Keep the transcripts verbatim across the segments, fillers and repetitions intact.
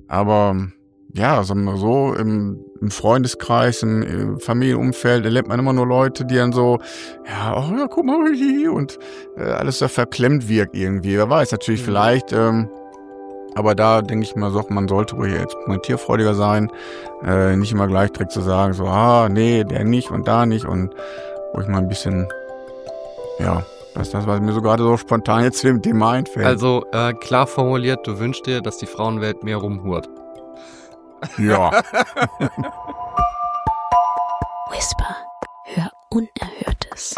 Aber ja, sagen wir so, im, im Freundeskreis, im, im Familienumfeld erlebt man immer nur Leute, die dann so, ja, oh ja, guck mal hier und äh, alles so verklemmt wirkt irgendwie. Wer weiß, natürlich Mhm. vielleicht, ähm, aber da denke ich mal so, man sollte ruhig experimentierfreudiger sein, äh, nicht immer gleich direkt zu sagen, so, ah, nee, der nicht und da nicht und ruhig mal ein bisschen, ja, das ist das, was mir so gerade so spontan jetzt zu dem Thema einfällt. Also äh, klar formuliert, du wünschst dir, dass die Frauenwelt mehr rumhurt. Ja. Whisper, hör Unerhörtes.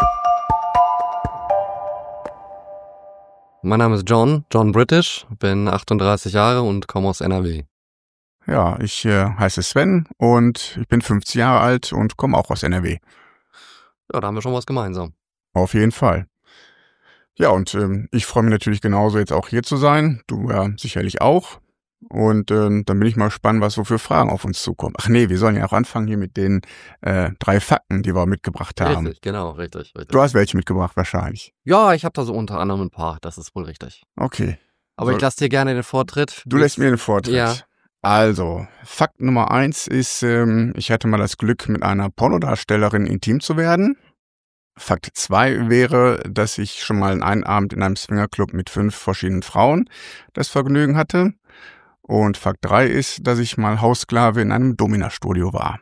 Mein Name ist John, John British, bin achtunddreißig Jahre und komme aus N R W. Ja, ich äh, heiße Sven und ich bin fünfzig Jahre alt und komme auch aus N R W. Ja, da haben wir schon was gemeinsam. Auf jeden Fall. Ja, und ähm, ich freue mich natürlich genauso, jetzt auch hier zu sein. Du ja sicherlich auch. Und ähm, dann bin ich mal gespannt, was so für Fragen auf uns zukommen. Ach nee, wir sollen ja auch anfangen hier mit den äh, drei Fakten, die wir mitgebracht haben. Richtig, genau, richtig, richtig. Du hast welche mitgebracht wahrscheinlich. Ja, ich habe da so unter anderem ein paar, das ist wohl richtig. Okay. Aber So, ich lasse dir gerne den Vortritt. Du lässt mir den Vortritt. Ja. Also, Fakt Nummer eins ist, ähm, ich hatte mal das Glück, mit einer Pornodarstellerin intim zu werden. Fakt zwei wäre, dass ich schon mal einen Abend in einem Swingerclub mit fünf verschiedenen Frauen das Vergnügen hatte. Und Fakt drei ist, dass ich mal Haussklave in einem Domina-Studio war.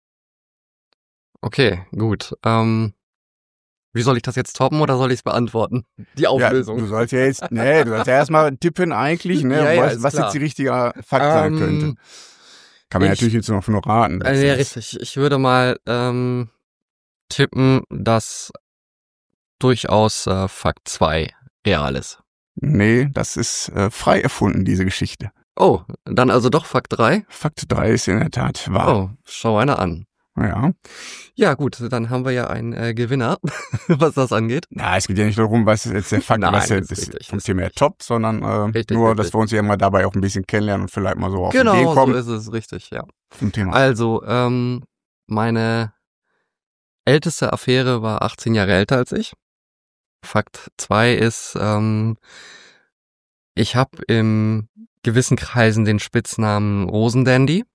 Okay, gut. Ähm, wie soll ich das jetzt toppen oder soll ich es beantworten? Die Auflösung. Ja, du sollst ja jetzt, nee, du sollst ja erstmal tippen eigentlich, ne, Ja, ja, was, ist was klar. jetzt die richtige Fakt sein Ähm, könnte. Kann man ich- natürlich jetzt noch nur raten. Äh, ja, richtig. Ich würde mal ähm, tippen, dass durchaus äh, Fakt zwei real ist. Nee, das ist äh, frei erfunden, diese Geschichte. Oh, dann also doch Fakt drei? Fakt drei ist in der Tat wahr. Oh, schau einer an. Ja. Ja gut, dann haben wir ja einen äh, Gewinner, was das angeht. Na, es geht ja nicht darum, was jetzt der Fakt, Nein, was das ist jetzt richtig, vom ist Thema her richtig. toppt, sondern äh, Richtig, nur, richtig. dass wir uns ja mal dabei auch ein bisschen kennenlernen und vielleicht mal so auf Genau, Ideen so kommen ist es, richtig, ja. zum Thema. Also, ähm, meine älteste Affäre war achtzehn Jahre älter als ich. Fakt zwei ist, ähm, ich habe in gewissen Kreisen den Spitznamen Rosendandy.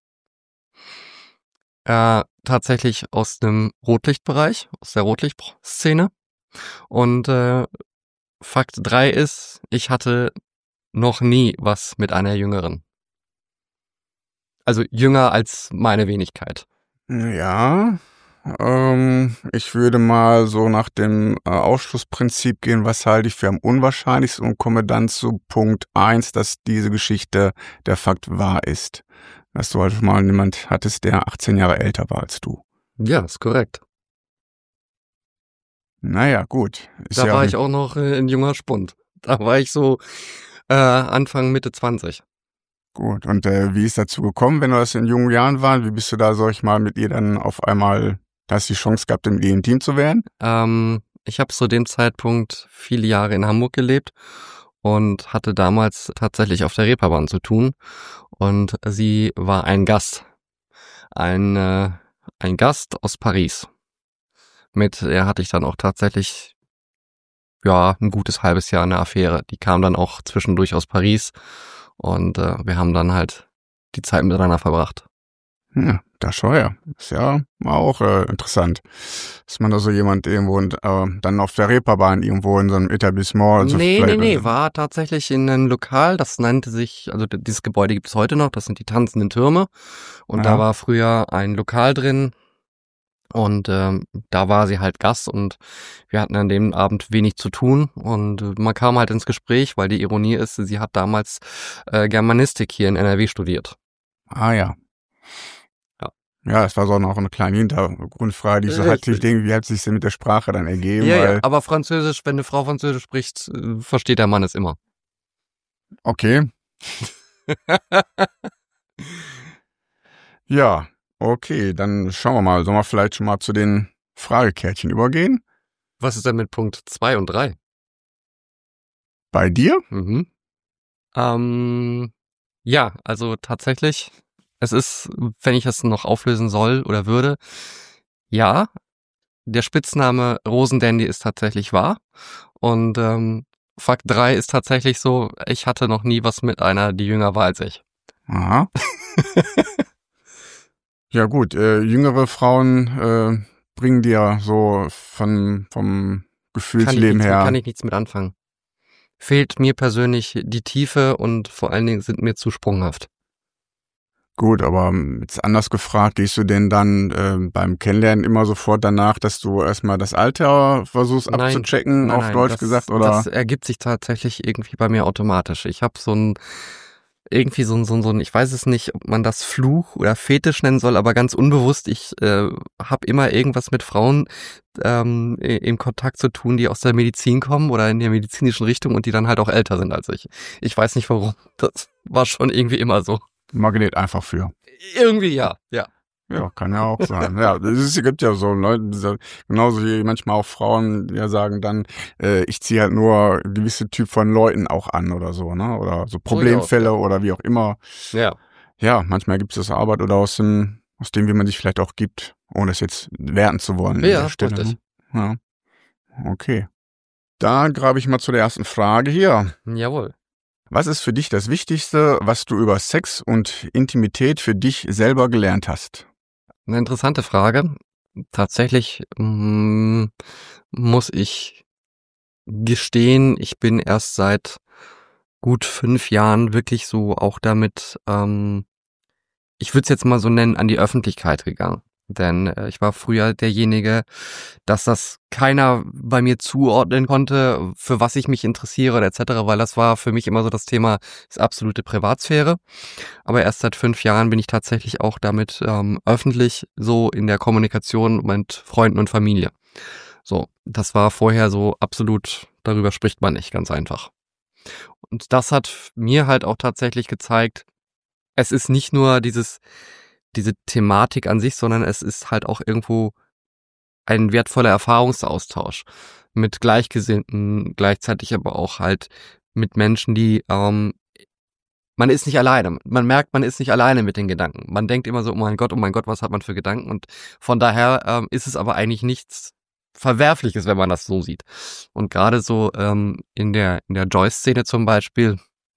Äh, tatsächlich aus dem Rotlichtbereich, aus der Rotlichtszene. Und äh, Fakt drei ist, ich hatte noch nie was mit einer Jüngeren. Also jünger als meine Wenigkeit. Ja, ähm, ich würde mal so nach dem äh, Ausschlussprinzip gehen, was halte ich für am unwahrscheinlichsten und komme dann zu Punkt eins, dass diese Geschichte der Fakt wahr ist. Dass du halt mal jemand hattest, der achtzehn Jahre älter war als du. Ja, ist korrekt. Naja, gut. Ist Da ja war ich auch noch äh, ein junger Spund. Da war ich so äh, Anfang, Mitte zwanzig. Gut, und äh, wie ist dazu gekommen, wenn du das in jungen Jahren warst? Wie bist du da, sag ich mal, mit ihr dann auf einmal, hast du die Chance gehabt, mit ihr intim zu werden? Ähm, ich habe zu dem Zeitpunkt viele Jahre in Hamburg gelebt und hatte damals tatsächlich auf der Reeperbahn zu tun. Und sie war ein Gast. Ein, äh, ein Gast aus Paris. Mit der hatte ich dann auch tatsächlich ja ein gutes halbes Jahr eine Affäre. Die kam dann auch zwischendurch aus Paris und äh, wir haben dann halt die Zeit miteinander verbracht. Ja, das schon, ja. Ist ja auch äh, interessant, dass man da so jemand irgendwo und, äh, dann auf der Reeperbahn irgendwo in so einem Etablissement. Also nee, nee, vielleicht- nee, war tatsächlich in einem Lokal, das nannte sich, also d- dieses Gebäude gibt es heute noch, das sind die tanzenden Türme. Und Ja. da war früher ein Lokal drin und ähm, da war sie halt Gast und wir hatten an dem Abend wenig zu tun und äh, man kam halt ins Gespräch, weil die Ironie ist, sie hat damals äh, Germanistik hier in N R W studiert. Ah ja. Ja. Ja, das war so noch eine kleine Hintergrundfrage, die ich so hatte. Ich Richtig. denke, wie hat sich denn mit der Sprache dann ergeben? Ja, weil, ja, aber Französisch, wenn eine Frau Französisch spricht, äh, versteht der Mann es immer. Okay. Ja, okay, dann schauen wir mal. Sollen wir vielleicht schon mal zu den Fragekärtchen übergehen? Was ist denn mit Punkt zwei und drei? Bei dir? Mhm. Ähm, ja, also tatsächlich, es ist, wenn ich es noch auflösen soll oder würde, ja, der Spitzname Rosendandy ist tatsächlich wahr. Und ähm, Fakt drei ist tatsächlich so, ich hatte noch nie was mit einer, die jünger war als ich. Aha. Ja gut, äh, jüngere Frauen äh, bringen dir so von vom Gefühlsleben nichts, her. Kann ich nichts mit anfangen. Fehlt mir persönlich die Tiefe und vor allen Dingen sind mir zu sprunghaft. Gut, aber jetzt anders gefragt, gehst du denn dann äh, beim Kennenlernen immer sofort danach, dass du erstmal das Alter versuchst Nein, abzuchecken, nein, auf nein, Deutsch das, gesagt, oder? Das ergibt sich tatsächlich irgendwie bei mir automatisch. Ich habe so ein, irgendwie so ein, so ein, so ein, ich weiß es nicht, ob man das Fluch oder Fetisch nennen soll, aber ganz unbewusst, ich äh, habe immer irgendwas mit Frauen ähm, im Kontakt zu tun, die aus der Medizin kommen oder in der medizinischen Richtung und die dann halt auch älter sind als ich. Ich weiß nicht warum, das war schon irgendwie immer so. Magnet einfach für. Irgendwie ja, ja. Ja, kann ja auch sein. Ja, es gibt ja so Leute, genauso wie manchmal auch Frauen, die ja sagen dann, äh, ich ziehe halt nur gewisse Typ von Leuten auch an oder so, ne? Oder so Problemfälle Durchaus, ja. oder wie auch immer. Ja. Ja, manchmal gibt es das Arbeit oder aus dem, aus dem, wie man sich vielleicht auch gibt, ohne es jetzt werten zu wollen. Ja, an der Stelle, richtig. ne? Ja. Okay. Da grabe ich mal zu der ersten Frage hier. Jawohl. Was ist für dich das Wichtigste, was du über Sex und Intimität für dich selber gelernt hast? Eine interessante Frage. Tatsächlich mm, muss ich gestehen, ich bin erst seit gut fünf Jahren wirklich so auch damit, ähm, ich würde es jetzt mal so nennen, an die Öffentlichkeit gegangen. Denn äh, ich war früher derjenige, dass das keiner bei mir zuordnen konnte, für was ich mich interessiere oder et cetera, weil das war für mich immer so das Thema, ist absolute Privatsphäre. Aber erst seit fünf Jahren bin ich tatsächlich auch damit ähm, öffentlich so in der Kommunikation mit Freunden und Familie. So, das war vorher so absolut, darüber spricht man nicht, ganz einfach. Und das hat mir halt auch tatsächlich gezeigt, es ist nicht nur dieses diese Thematik an sich, sondern es ist halt auch irgendwo ein wertvoller Erfahrungsaustausch mit Gleichgesinnten, gleichzeitig aber auch halt mit Menschen, die, ähm, man ist nicht alleine. Man merkt, man ist nicht alleine mit den Gedanken. Man denkt immer so, oh mein Gott, oh mein Gott, was hat man für Gedanken? Und von daher ähm, ist es aber eigentlich nichts Verwerfliches, wenn man das so sieht. Und gerade so ähm, in der in der Joyce-Szene zum Beispiel,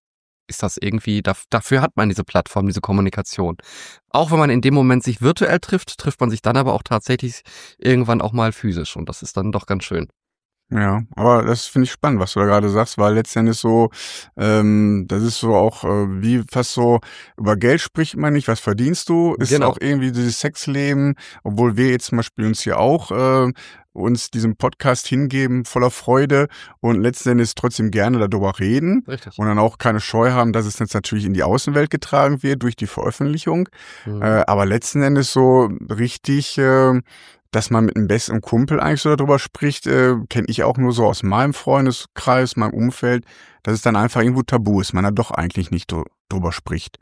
ist das irgendwie, dafür hat man diese Plattform, diese Kommunikation. Auch wenn man in dem Moment sich virtuell trifft, trifft man sich dann aber auch tatsächlich irgendwann auch mal physisch und das ist dann doch ganz schön. Ja, aber das finde ich spannend, was du da gerade sagst, weil letztendlich so, ähm, das ist so auch äh, wie fast so, über Geld spricht man nicht, was verdienst du, ist Genau. auch irgendwie dieses Sexleben, obwohl wir jetzt zum Beispiel uns hier auch äh, uns diesem Podcast hingeben, voller Freude und letztendlich trotzdem gerne darüber reden. Richtig. Und dann auch keine Scheu haben, dass es jetzt natürlich in die Außenwelt getragen wird durch die Veröffentlichung. Mhm. Äh, aber letzten Endes so richtig, äh, dass man mit einem besten Kumpel eigentlich so darüber spricht, äh, kenne ich auch nur so aus meinem Freundeskreis, meinem Umfeld, dass es dann einfach irgendwo tabu ist, man da doch eigentlich nicht drüber spricht.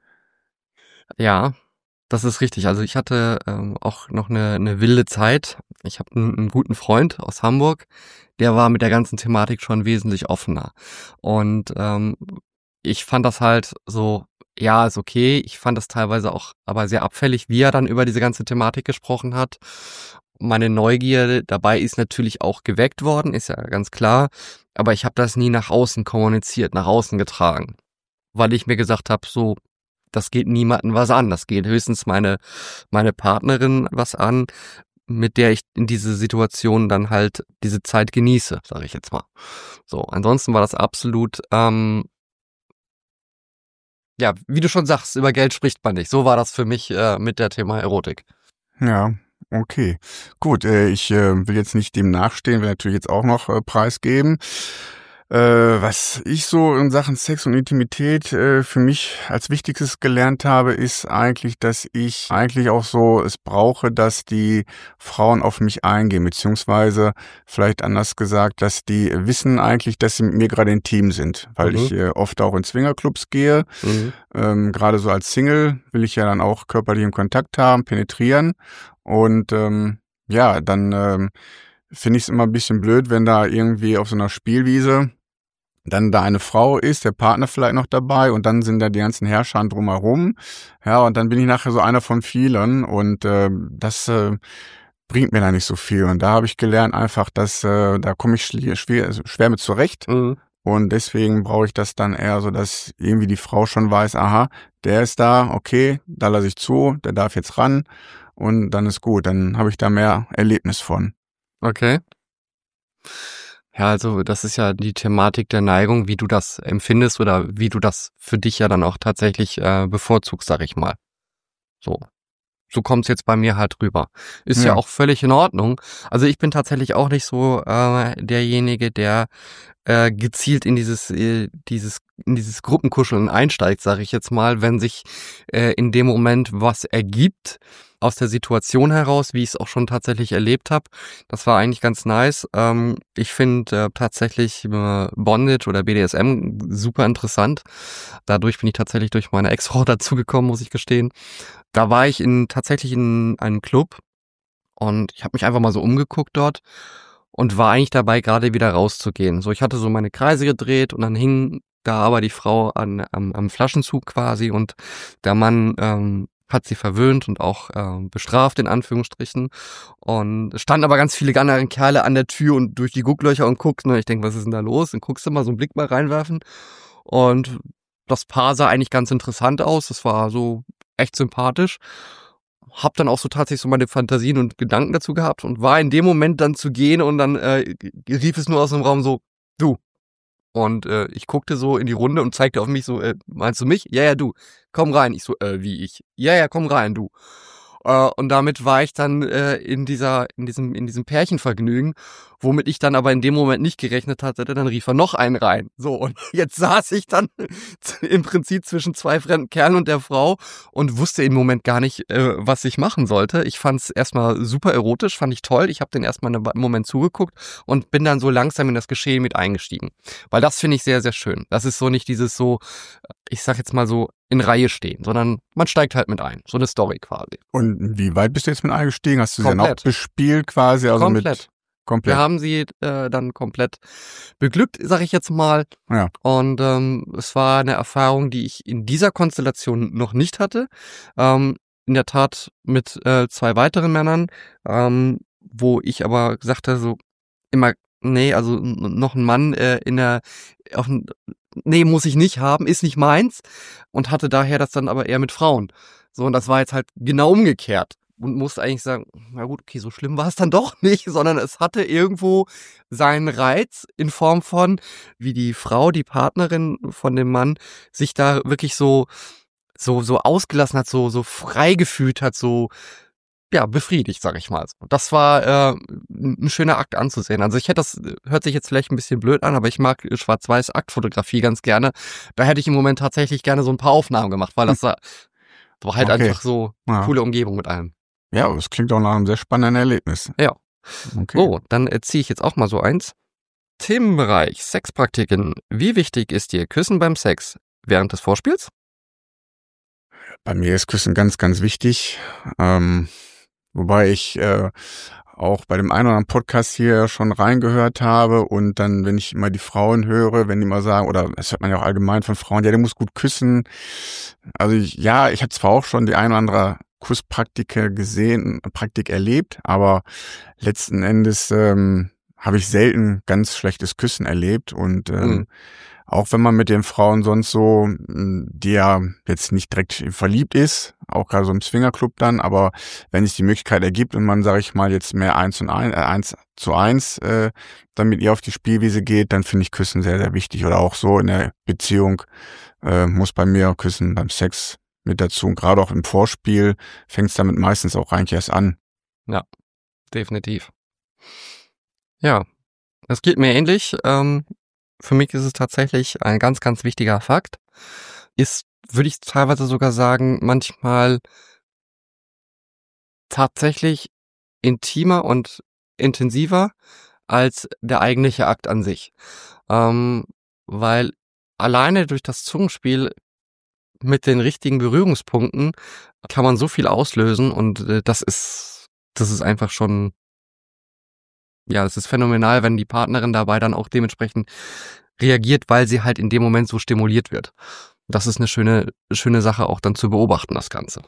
Ja, das ist richtig. Also ich hatte ähm, auch noch eine, eine wilde Zeit. Ich habe einen, einen guten Freund aus Hamburg, der war mit der ganzen Thematik schon wesentlich offener. Und ähm, ich fand das halt so, ja, ist okay. Ich fand das teilweise auch aber sehr abfällig, wie er dann über diese ganze Thematik gesprochen hat. Meine Neugierde dabei ist natürlich auch geweckt worden, ist ja ganz klar. Aber ich habe das nie nach außen kommuniziert, nach außen getragen. Weil ich mir gesagt habe, so, das geht niemandem was an. Das geht höchstens meine, meine Partnerin was an, mit der ich in diese Situation dann halt diese Zeit genieße, sage ich jetzt mal. So, ansonsten war das absolut, ähm, ja, wie du schon sagst, über Geld spricht man nicht. So war das für mich äh, mit der Thema Erotik. Ja, okay. Gut, äh, ich äh, will jetzt nicht dem nachstehen, will natürlich jetzt auch noch äh, preisgeben. Äh, was ich so in Sachen Sex und Intimität äh, für mich als Wichtigstes gelernt habe, ist eigentlich, dass ich eigentlich auch so es brauche, dass die Frauen auf mich eingehen, beziehungsweise vielleicht anders gesagt, dass die wissen eigentlich, dass sie mit mir gerade intim sind, weil Mhm. ich äh, oft auch in Swingerclubs gehe. Mhm. Ähm, gerade so als Single will ich ja dann auch körperlichen Kontakt haben, penetrieren und ähm, ja, dann ähm, finde ich es immer ein bisschen blöd, wenn da irgendwie auf so einer Spielwiese dann da eine Frau ist, der Partner vielleicht noch dabei und dann sind da die ganzen Herrscher drumherum. Ja, und dann bin ich nachher so einer von vielen und äh, das äh, bringt mir da nicht so viel. Und da habe ich gelernt einfach, dass äh, da komme ich schwer, schwer mit zurecht. Mhm. Und deswegen brauche ich das dann eher so, dass irgendwie die Frau schon weiß, aha, der ist da, okay, da lasse ich zu, der darf jetzt ran und dann ist gut. Dann habe ich da mehr Erlebnis von. Okay. Ja, also das ist ja die Thematik der Neigung, wie du das empfindest oder wie du das für dich ja dann auch tatsächlich äh, bevorzugst, sag ich mal. So. So kommt's jetzt bei mir halt rüber. Ist ja. ja auch völlig in Ordnung. Also ich bin tatsächlich auch nicht so äh, derjenige, der äh, gezielt in dieses äh, dieses in dieses Gruppenkuscheln einsteigt, sage ich jetzt mal, wenn sich äh, in dem Moment was ergibt aus der Situation heraus, wie ich es auch schon tatsächlich erlebt habe. Das war eigentlich ganz nice. Ähm, ich finde äh, tatsächlich äh, Bondage oder B D S M super interessant. Dadurch bin ich tatsächlich durch meine Ex-Frau dazugekommen, muss ich gestehen. Da war ich in tatsächlich in einem Club und ich habe mich einfach mal so umgeguckt dort und war eigentlich dabei, gerade wieder rauszugehen. So, ich hatte so meine Kreise gedreht und dann hing da aber die Frau an am, am Flaschenzug quasi und der Mann ähm, hat sie verwöhnt und auch äh, bestraft, in Anführungsstrichen. Und es standen aber ganz viele andere Kerle an der Tür und durch die Gucklöcher und guckten. Und ich denke, was ist denn da los? Und guckst du mal so einen Blick mal reinwerfen. Und das Paar sah eigentlich ganz interessant aus. Das war so echt sympathisch. Hab dann auch so tatsächlich so meine Fantasien und Gedanken dazu gehabt und war in dem Moment dann zu gehen und dann äh, rief es nur aus dem Raum so, du. Und äh, ich guckte so in die Runde und zeigte auf mich so, äh, meinst du mich? Ja, ja, du. Komm rein. Ich so, äh, wie ich? Ja, ja, komm rein, du. Äh, und damit war ich dann äh, in dieser, in diesem, in diesem Pärchenvergnügen, womit ich dann aber in dem Moment nicht gerechnet hatte. Dann rief er noch einen rein. So, und jetzt saß ich dann im Prinzip zwischen zwei fremden Kerlen und der Frau und wusste im Moment gar nicht, äh, was ich machen sollte. Ich fand es erstmal super erotisch, fand ich toll. Ich habe den erstmal einen Moment zugeguckt und bin dann so langsam in das Geschehen mit eingestiegen. Weil das finde ich sehr, sehr schön. Das ist so nicht dieses so, ich sag jetzt mal so, in Reihe stehen, sondern man steigt halt mit ein. So eine Story quasi. Und wie weit bist du jetzt mit eingestiegen? Hast du sie dann auch Komplett. bespielt quasi? Also Komplett. Mit komplett. Wir haben sie äh, dann komplett beglückt, sag ich jetzt mal. Ja. Und ähm, es war eine Erfahrung, die ich in dieser Konstellation noch nicht hatte. Ähm, in der Tat mit äh, zwei weiteren Männern, ähm, wo ich aber sagte so immer, nee, also n- noch ein Mann äh, in der, auf, n- nee, muss ich nicht haben, ist nicht meins. Und hatte daher das dann aber eher mit Frauen. So, und das war jetzt halt genau umgekehrt. Und musste eigentlich sagen, na gut, okay, so schlimm war es dann doch nicht, sondern es hatte irgendwo seinen Reiz in Form von, wie die Frau, die Partnerin von dem Mann, sich da wirklich so, so, so ausgelassen hat, so, so frei gefühlt hat, so, ja, befriedigt, sag ich mal. Das war äh, ein schöner Akt anzusehen. Also ich hätte das, hört sich jetzt vielleicht ein bisschen blöd an, aber ich mag schwarz-weiß Aktfotografie ganz gerne. Da hätte ich im Moment tatsächlich gerne so ein paar Aufnahmen gemacht, weil das war, war halt Okay. einfach so Ja. coole Umgebung mit allem. Ja, aber es klingt auch nach einem sehr spannenden Erlebnis. Ja. Okay. So, dann äh, ziehe ich jetzt auch mal so eins. Themenbereich Sexpraktiken. Wie wichtig ist dir Küssen beim Sex während des Vorspiels? Bei mir ist Küssen ganz, ganz wichtig. Ähm, wobei ich äh, auch bei dem einen oder anderen Podcast hier schon reingehört habe und dann, wenn ich immer die Frauen höre, wenn die mal sagen, oder das hört man ja auch allgemein von Frauen, ja, der muss gut küssen. Also ich, ja, ich habe zwar auch schon die ein oder andere Kusspraktik gesehen, Praktik erlebt, aber letzten Endes ähm, habe ich selten ganz schlechtes Küssen erlebt und ähm, Mhm. auch wenn man mit den Frauen sonst so, mh, die ja jetzt nicht direkt verliebt ist, auch gerade so im Swingerclub dann, aber wenn es die Möglichkeit ergibt und man, sage ich mal, jetzt mehr eins und ein, äh, eins zu eins äh, dann mit ihr auf die Spielwiese geht, dann finde ich Küssen sehr, sehr wichtig. Oder auch so in der Beziehung äh, muss bei mir Küssen beim Sex mit dazu. Und gerade auch im Vorspiel fängt es damit meistens auch eigentlich erst an. Definitiv. Ja, es geht mir ähnlich. Ähm, für mich ist es tatsächlich ein ganz, ganz wichtiger Fakt. Ist, würde ich teilweise sogar sagen, manchmal tatsächlich intimer und intensiver als der eigentliche Akt an sich. Ähm, weil alleine durch das Zungenspiel mit den richtigen Berührungspunkten kann man so viel auslösen und äh, das ist, das ist einfach schon, ja, es ist phänomenal, wenn die Partnerin dabei dann auch dementsprechend reagiert, weil sie halt in dem Moment so stimuliert wird. Das ist eine schöne, schöne Sache auch dann zu beobachten, das Ganze.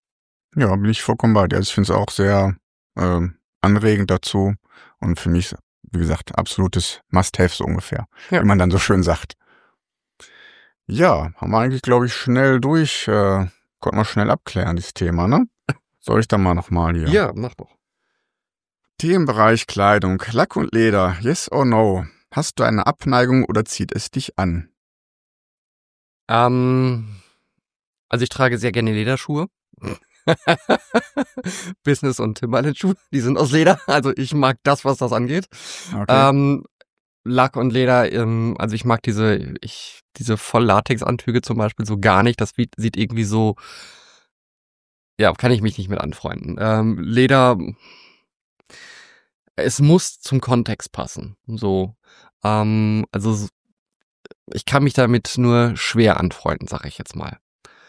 Ja, bin ich vollkommen bei dir. Also ich finde es auch sehr ähm, anregend dazu. Und für mich wie gesagt, absolutes Must-Have so ungefähr, Ja. wie man dann so schön sagt. Ja, haben wir eigentlich, glaube ich, schnell durch, äh, konnten wir schnell abklären, dieses Thema, ne? Soll ich dann mal nochmal hier? Ja, mach doch. Themenbereich Kleidung, Lack und Leder, yes or no? Hast du eine Abneigung oder zieht es dich an? Ähm, also ich trage sehr gerne Lederschuhe. Business- und Timberland-Schuhe, die sind aus Leder. Also ich mag das, was das angeht. Okay. Ähm, Lack und Leder, ähm, also ich mag diese, ich, diese Voll-Latex-Anzüge zum Beispiel so gar nicht. Das sieht, sieht irgendwie so, ja, kann ich mich nicht mit anfreunden. Ähm, Leder, es muss zum Kontext passen. So, ähm, also ich kann mich damit nur schwer anfreunden, sag ich jetzt mal.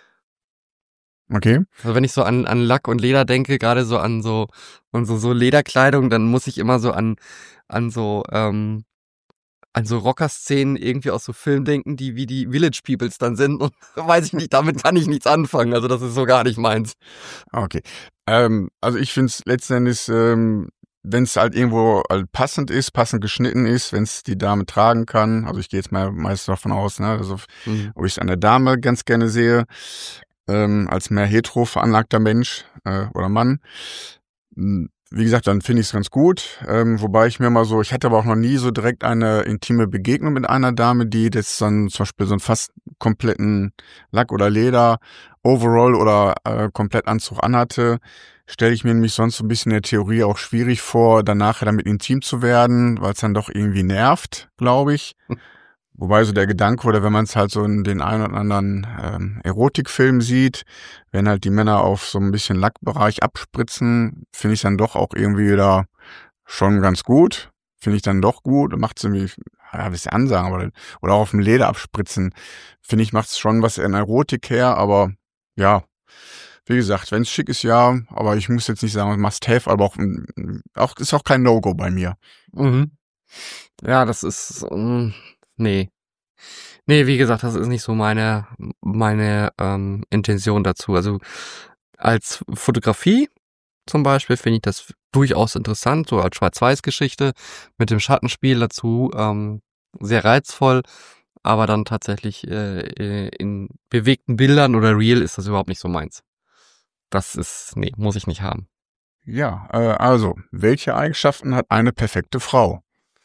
Okay. Also wenn ich so an, an Lack und Leder denke, gerade so an so, und so, so Lederkleidung, dann muss ich immer so an, an so, ähm, an so Rocker-Szenen irgendwie aus so Filmen denken, die wie die Village Peoples dann sind und weiß ich nicht, damit kann ich nichts anfangen, also das ist so gar nicht meins. Okay. Ähm, also ich finde es letztendlich, ähm, wenn es halt irgendwo halt passend ist, passend geschnitten ist, wenn es die Dame tragen kann, also ich gehe jetzt mal meist davon aus, ne, also Mhm. wo ich es an der Dame ganz gerne sehe, ähm, als mehr hetero veranlagter Mensch äh, oder Mann. Wie gesagt, dann finde ich es ganz gut, ähm, wobei ich mir mal so, ich hatte aber auch noch nie so direkt eine intime Begegnung mit einer Dame, die jetzt dann zum Beispiel so einen fast kompletten Lack oder Leder, Overall oder äh, Komplettanzug anhatte. Stelle ich mir nämlich sonst so ein bisschen in der Theorie auch schwierig vor, danach damit intim zu werden, weil es dann doch irgendwie nervt, glaube ich. Wobei so der Gedanke, oder wenn man es halt so in den einen oder anderen ähm, Erotikfilm sieht, wenn halt die Männer auf so ein bisschen Lackbereich abspritzen, finde ich dann doch auch irgendwie wieder schon ganz gut. Finde ich dann doch gut. Macht es irgendwie, ja, ein bisschen ansagen, aber, oder auch auf dem Leder abspritzen. Finde ich, macht es schon was in Erotik her, aber ja, wie gesagt, wenn es schick ist, ja, aber ich muss jetzt nicht sagen, must have, aber auch, auch ist auch kein No-Go bei mir. Mhm. Ja, das ist, ähm, nee. Nee, wie gesagt, das ist nicht so meine, meine ähm, Intention dazu. Also als Fotografie zum Beispiel finde ich das durchaus interessant, so als Schwarz-Weiß-Geschichte mit dem Schattenspiel dazu, ähm, sehr reizvoll, aber dann tatsächlich äh, in bewegten Bildern oder Real ist das überhaupt nicht so meins. Das ist, nee, muss ich nicht haben. Ja, äh, also, welche Eigenschaften hat eine perfekte Frau?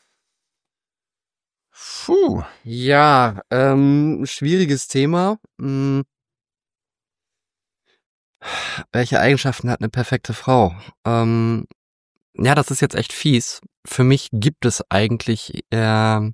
Puh. Ja, ähm, schwieriges Thema. Hm. Welche Eigenschaften hat eine perfekte Frau? Ähm, ja, das ist jetzt echt fies. Für mich gibt es eigentlich äh,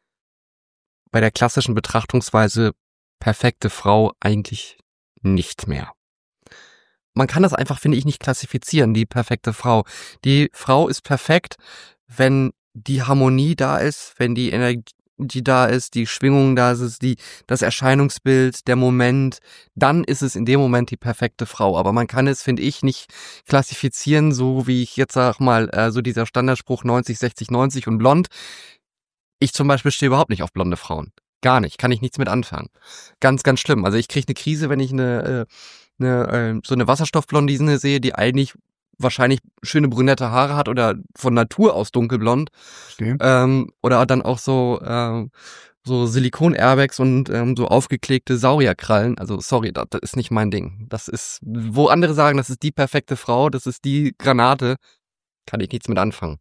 bei der klassischen Betrachtungsweise perfekte Frau eigentlich nicht mehr. Man kann das einfach, finde ich, nicht klassifizieren, die perfekte Frau. Die Frau ist perfekt, wenn die Harmonie da ist, wenn die Energie da ist, die Schwingung da ist, die, das Erscheinungsbild, der Moment, dann ist es in dem Moment die perfekte Frau. Aber man kann es, finde ich, nicht klassifizieren, so wie ich jetzt sag mal, äh, so dieser Standardspruch neunzig, sechzig, neunzig und blond. Ich zum Beispiel stehe überhaupt nicht auf blonde Frauen. Gar nicht, kann ich nichts mit anfangen. Ganz, ganz schlimm. Also ich kriege eine Krise, wenn ich eine, eine äh, so eine Wasserstoffblondine sehe, die eigentlich wahrscheinlich schöne brünette Haare hat oder von Natur aus dunkelblond. Okay. Ähm, oder dann auch so ähm, so Silikon-Airbags und ähm, so aufgeklebte Saurierkrallen. Also sorry, das, das ist nicht mein Ding. Das ist, wo andere sagen, das ist die perfekte Frau, das ist die Granate, kann ich nichts mit anfangen.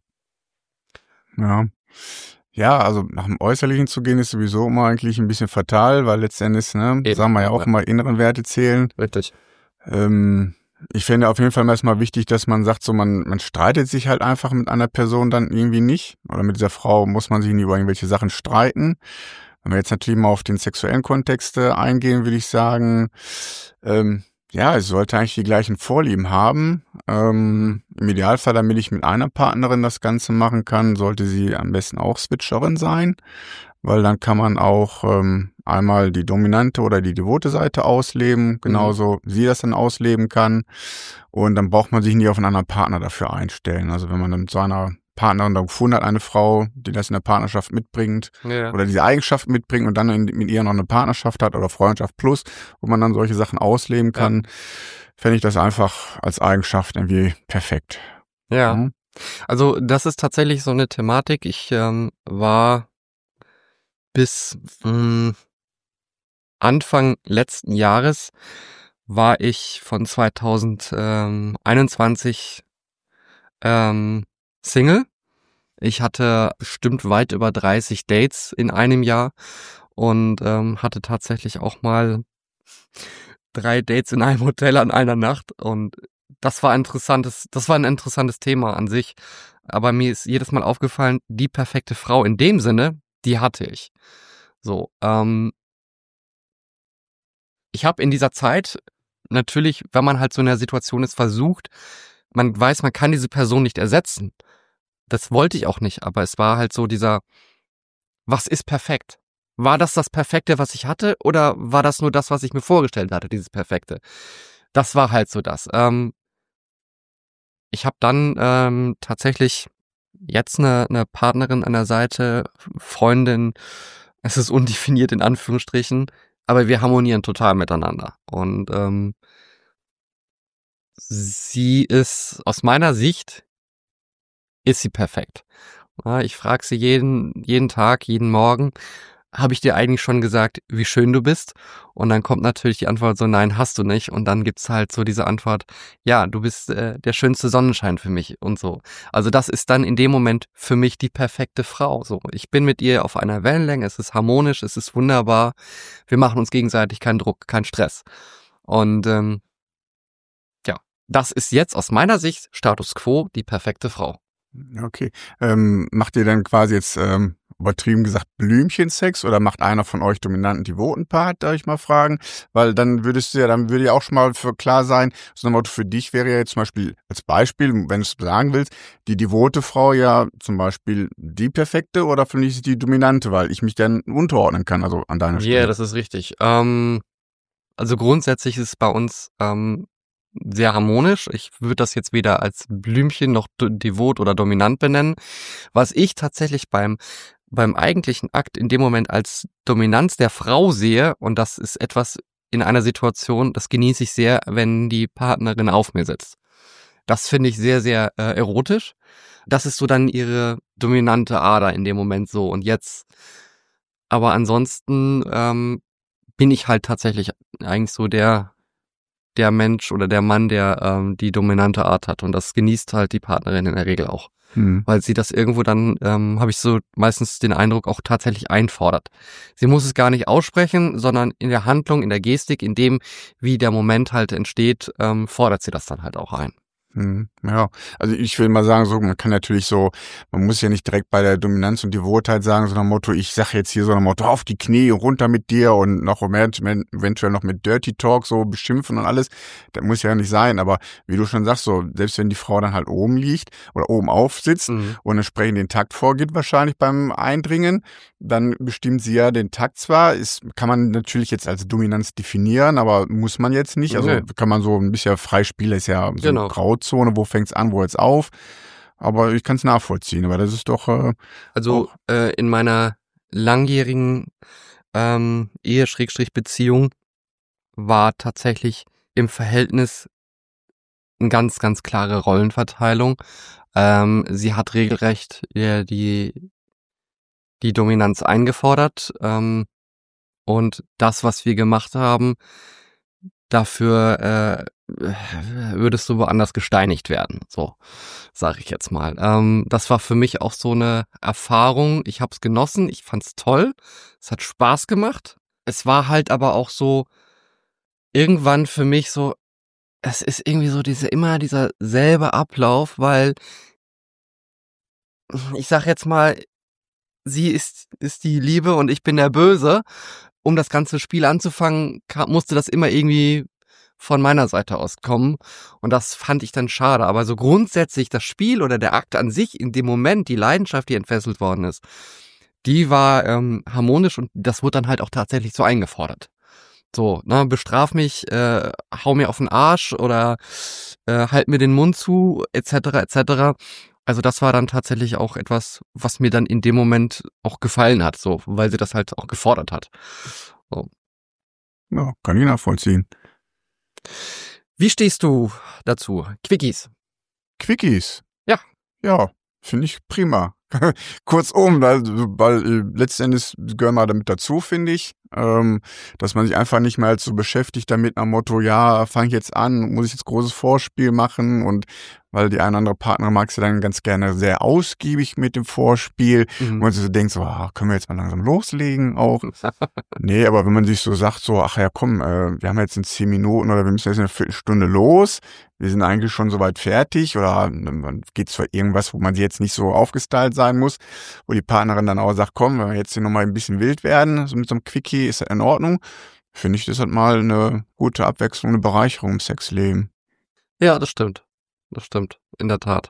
Ja. Ja, also nach dem Äußerlichen zu gehen, ist sowieso immer eigentlich ein bisschen fatal, weil letztendlich, ne, Eben. sagen wir ja auch Ja. immer, inneren Werte zählen. Richtig. Ähm, ich finde auf jeden Fall erstmal wichtig, dass man sagt, so man, man streitet sich halt einfach mit einer Person dann irgendwie nicht. Oder mit dieser Frau muss man sich nicht über irgendwelche Sachen streiten. Wenn wir jetzt natürlich mal auf den sexuellen Kontext äh, eingehen, würde ich sagen, ähm, ja, es sollte eigentlich die gleichen Vorlieben haben. Ähm, im Idealfall, damit ich mit einer Partnerin das Ganze machen kann, sollte sie am besten auch Switcherin sein, weil dann kann man auch ähm, einmal die dominante oder die devote Seite ausleben, genauso mhm. sie das dann ausleben kann. Und dann braucht man sich nie auf einen anderen Partner dafür einstellen. Also wenn man dann mit so einer Partnerin da gefunden hat, eine Frau, die das in der Partnerschaft mitbringt Ja. oder diese Eigenschaften mitbringt und dann in, mit ihr noch eine Partnerschaft hat oder Freundschaft plus, wo man dann solche Sachen ausleben kann, ja. fände ich das einfach als Eigenschaft irgendwie perfekt. Ja. Mhm. Also das ist tatsächlich so eine Thematik. Ich ähm, war bis mh, Anfang letzten Jahres war ich von zweitausendeinundzwanzig ähm, Single. Ich hatte bestimmt weit über dreißig Dates in einem Jahr und ähm, hatte tatsächlich auch mal drei Dates in einem Hotel an einer Nacht und das war ein interessantes, das war ein interessantes Thema an sich. Aber mir ist jedes Mal aufgefallen, die perfekte Frau in dem Sinne, die hatte ich. So, ähm, ich habe in dieser Zeit natürlich, wenn man halt so in der Situation ist, versucht, man weiß, man kann diese Person nicht ersetzen. Das wollte ich auch nicht, aber es war halt so dieser, was ist perfekt? War das das Perfekte, was ich hatte, oder war das nur das, was ich mir vorgestellt hatte, dieses Perfekte? Das war halt so das. Ähm, ich habe dann ähm, tatsächlich jetzt eine, eine Partnerin an der Seite, Freundin, es ist undefiniert in Anführungsstrichen, aber wir harmonieren total miteinander. Und ähm, sie ist, aus meiner Sicht, ist sie perfekt. Ja, ich frage sie jeden, jeden Tag, jeden Morgen, habe ich dir eigentlich schon gesagt, wie schön du bist? Und dann kommt natürlich die Antwort so, nein, hast du nicht. Und dann gibt's halt so diese Antwort, ja, du bist äh, der schönste Sonnenschein für mich und so. Also das ist dann in dem Moment für mich die perfekte Frau. So, ich bin mit ihr auf einer Wellenlänge, es ist harmonisch, es ist wunderbar. Wir machen uns gegenseitig keinen Druck, keinen Stress. Und ähm, ja, das ist jetzt aus meiner Sicht Status quo die perfekte Frau. Okay. Ähm, macht ihr dann quasi jetzt, ähm, übertrieben gesagt, Blümchensex oder macht einer von euch dominanten devoten Part, darf ich mal fragen? Weil dann würdest du ja, dann würde ja auch schon mal für klar sein, so ein Motto für dich wäre ja jetzt zum Beispiel als Beispiel, wenn du es sagen willst, die devote Frau ja zum Beispiel die perfekte oder für mich die dominante, weil ich mich dann unterordnen kann, also an deiner Stelle. Ja, das ist richtig. Ähm, also grundsätzlich ist es bei uns ähm, sehr harmonisch. Ich würde das jetzt weder als Blümchen noch devot oder dominant benennen. Was ich tatsächlich beim beim eigentlichen Akt in dem Moment als Dominanz der Frau sehe, und das ist etwas in einer Situation, das genieße ich sehr, wenn die Partnerin auf mir sitzt. Das finde ich sehr, sehr äh, erotisch. Das ist so dann ihre dominante Ader in dem Moment so. Und jetzt, aber ansonsten ähm, bin ich halt tatsächlich eigentlich so der der Mensch oder der Mann, der ähm, die dominante Art hat. Und das genießt halt die Partnerin in der Regel auch. Hm. Weil sie das irgendwo dann, ähm, habe ich so meistens den Eindruck, auch tatsächlich einfordert. Sie muss es gar nicht aussprechen, sondern in der Handlung, in der Gestik, in dem, wie der Moment halt entsteht, ähm, fordert sie das dann halt auch ein. Hm, ja, also ich will mal sagen, so man kann natürlich so, man muss ja nicht direkt bei der Dominanz und Devotheit sagen, so nach Motto, ich sag jetzt hier so nach Motto, auf die Knie, runter mit dir und noch mehr, eventuell noch mit Dirty Talk so beschimpfen und alles. Das muss ja nicht sein, aber wie du schon sagst, so selbst wenn die Frau dann halt oben liegt oder oben aufsitzt mhm. und entsprechend den Takt vorgibt wahrscheinlich beim Eindringen, dann bestimmt sie ja den Takt zwar, ist, kann man natürlich jetzt als Dominanz definieren, aber muss man jetzt nicht, also nee. Kann man so ein bisschen Freispieler, ist ja so genau. Grauzone, wo fängt's an, wo jetzt auf, aber ich kann es nachvollziehen, aber das ist doch äh, also äh, in meiner langjährigen ähm, Ehe-Beziehung war tatsächlich im Verhältnis eine ganz, ganz klare Rollenverteilung. Ähm, sie hat regelrecht äh, die die Dominanz eingefordert ähm, und das, was wir gemacht haben, dafür äh, würdest du woanders gesteinigt werden, so sage ich jetzt mal. Ähm, das war für mich auch so eine Erfahrung. Ich habe es genossen, ich fand's toll, es hat Spaß gemacht. Es war halt aber auch so irgendwann für mich so, es ist irgendwie so diese immer dieser selbe Ablauf, weil ich sag jetzt mal, sie ist ist die Liebe und ich bin der Böse. Um das ganze Spiel anzufangen, kam, musste das immer irgendwie von meiner Seite aus kommen. Und das fand ich dann schade. Aber so grundsätzlich das Spiel oder der Akt an sich, in dem Moment, die Leidenschaft, die entfesselt worden ist, die war ähm, harmonisch und das wurde dann halt auch tatsächlich so eingefordert. So, ne, bestraf mich, äh, hau mir auf den Arsch oder äh, halt mir den Mund zu, et cetera et cetera. Also das war dann tatsächlich auch etwas, was mir dann in dem Moment auch gefallen hat, so, weil sie das halt auch gefordert hat. So. Ja, kann ich nachvollziehen. Wie stehst du dazu? Quickies. Quickies? Ja. Ja, finde ich prima. Kurzum, weil, weil äh, letztendlich gehören wir damit dazu, finde ich, ähm, dass man sich einfach nicht mehr als so beschäftigt damit nach dem Motto, ja, fange ich jetzt an, muss ich jetzt großes Vorspiel machen, und weil die eine oder andere Partnerin mag sie dann ganz gerne sehr ausgiebig mit dem Vorspiel, Mhm. und sie so denkt so, ah, können wir jetzt mal langsam loslegen auch. Nee, aber wenn man sich so sagt, so, ach ja, komm, äh, wir haben jetzt in zehn Minuten oder wir müssen jetzt in einer Viertelstunde los, wir sind eigentlich schon soweit fertig, oder dann geht's für irgendwas, wo man jetzt nicht so aufgestylt sein muss, wo die Partnerin dann auch sagt, komm, wenn wir jetzt hier nochmal ein bisschen wild werden, so mit so einem Quickie, ist das in Ordnung. Finde ich, das halt mal eine gute Abwechslung, eine Bereicherung im Sexleben. Ja, das stimmt. Das stimmt, in der Tat.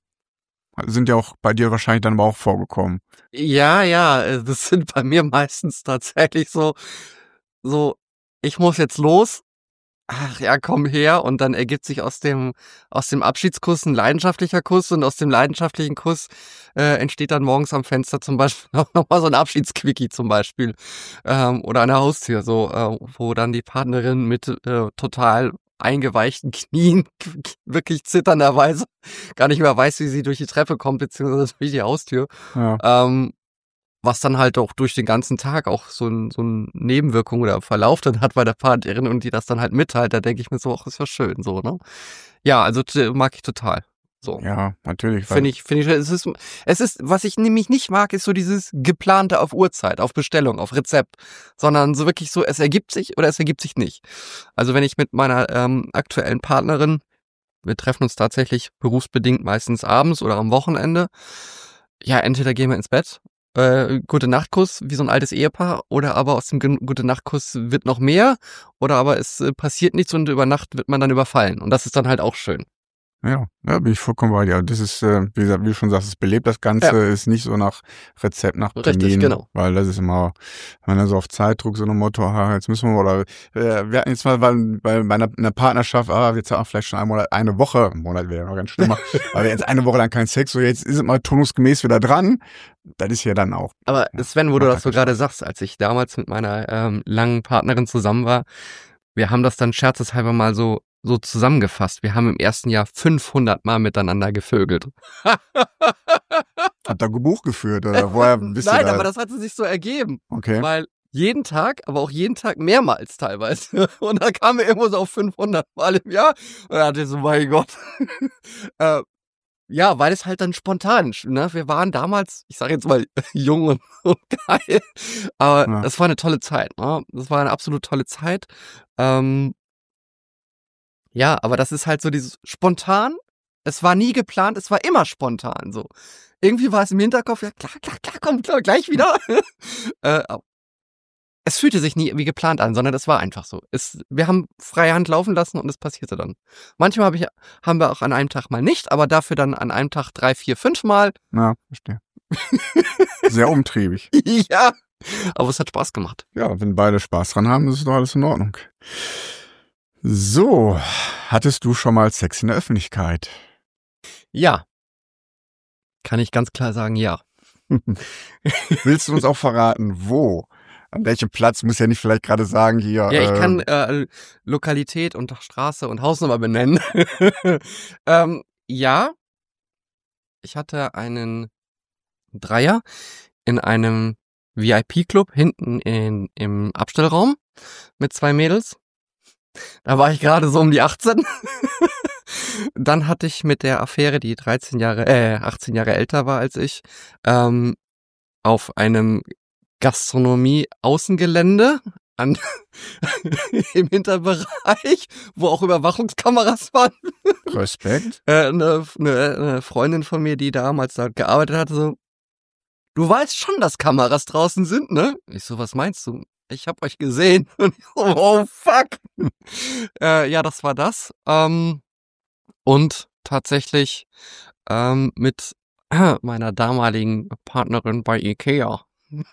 Sind ja auch bei dir wahrscheinlich dann aber auch vorgekommen. Ja, ja, äh, das sind bei mir meistens tatsächlich so, so, ich muss jetzt los. Ach ja, komm her. Und dann ergibt sich aus dem, aus dem Abschiedskuss ein leidenschaftlicher Kuss, und aus dem leidenschaftlichen Kuss äh, entsteht dann morgens am Fenster zum Beispiel auch nochmal so ein Abschiedsquickie zum Beispiel. Ähm, oder an der Haustür, so, äh, wo dann die Partnerin mit äh, total eingeweichten Knien, wirklich zitternderweise, gar nicht mehr weiß, wie sie durch die Treppe kommt, beziehungsweise durch die Haustür. Ja. Ähm, was dann halt auch durch den ganzen Tag auch so ein, so ein Nebenwirkung oder Verlauf dann hat bei der Partnerin, und die das dann halt mitteilt, da denke ich mir so, ach, ist ja schön, so, ne? Ja, also t- mag ich total. So. Ja, natürlich. Finde ich, finde ich, es ist, es ist, was ich nämlich nicht mag, ist so dieses geplante auf Uhrzeit, auf Bestellung, auf Rezept, sondern so wirklich so, es ergibt sich oder es ergibt sich nicht. Also wenn ich mit meiner ähm, aktuellen Partnerin, wir treffen uns tatsächlich berufsbedingt meistens abends oder am Wochenende, ja, entweder gehen wir ins Bett, äh, Gute-Nacht-Kuss, wie so ein altes Ehepaar, oder aber aus dem Ge- Gute-Nacht-Kuss wird noch mehr, oder aber es äh, passiert nichts und über Nacht wird man dann überfallen. Und das ist dann halt auch schön. Ja, ja, bin ich vollkommen bei dir. Das ist, äh, wie gesagt, wie du schon sagst, es belebt das Ganze, Ja. ist nicht so nach Rezept, nach Termin. Richtig, genau. Weil das ist immer, wenn er so auf Zeitdruck, so ein Motto, ah, jetzt müssen wir, oder äh, wir hatten jetzt mal weil, weil bei einer, einer Partnerschaft, ah, wir haben vielleicht schon einen Monat, eine Woche, ein Monat wäre noch ganz schlimmer, weil wir jetzt eine Woche lang keinen Sex, so jetzt ist es mal turnusgemäß wieder dran. Das ist ja dann auch. Aber Ja, Sven, wo du macht das so einfach gerade Spaß. sagst, als ich damals mit meiner ähm, langen Partnerin zusammen war, wir haben das dann scherzeshalber mal so so zusammengefasst. Wir haben im ersten Jahr fünfhundert Mal miteinander gevögelt. Hat da Buch geführt, oder woher bist Nein, du da? aber das hatte sich so ergeben. Okay. Weil jeden Tag, aber auch jeden Tag mehrmals teilweise. Und da kamen wir irgendwo so auf fünfhundert Mal im Jahr. Und da dachte ich so, mein Gott. äh, ja, weil es halt dann spontan, ne? Wir waren damals, ich sage jetzt mal, jung und, und geil. Aber Ja. das war eine tolle Zeit, ne? Das war eine absolut tolle Zeit. Ähm, ja, aber das ist halt so dieses spontan. Es war nie geplant, es war immer spontan, so. Irgendwie war es im Hinterkopf, ja klar, klar, klar, komm, klar, gleich wieder. äh, es fühlte sich nie wie geplant an, sondern es war einfach so. Es, wir haben freie Hand laufen lassen und es passierte dann. Manchmal hab ich, haben wir auch an einem Tag mal nicht, aber dafür dann an einem Tag drei, vier, fünf Mal. Ja, verstehe. Sehr umtriebig. Ja, aber es hat Spaß gemacht. Ja, wenn beide Spaß dran haben, ist es doch alles in Ordnung. So, hattest du schon mal Sex in der Öffentlichkeit? Ja. Kann ich ganz klar sagen, ja. Willst du uns auch verraten, wo? An welchem Platz? Muss ja nicht vielleicht gerade sagen hier. Ja, ich äh, kann äh, Lokalität und Straße und Hausnummer benennen. ähm, ja, ich hatte einen Dreier in einem V I P-Club hinten in, im Abstellraum mit zwei Mädels. Da war ich gerade so um die achtzehn. Dann hatte ich mit der Affäre, die dreizehn Jahre, äh, achtzehn Jahre älter war als ich, ähm, auf einem Gastronomie-Außengelände an, im Hinterbereich, wo auch Überwachungskameras waren. Respekt. Äh, eine, eine, eine Freundin von mir, die damals da gearbeitet hatte, so, du weißt schon, dass Kameras draußen sind, ne? Ich so, was meinst du? Ich hab euch gesehen. Und ich so, oh fuck. äh, ja, das war das. Ähm, und tatsächlich ähm, mit äh, meiner damaligen Partnerin bei Ikea.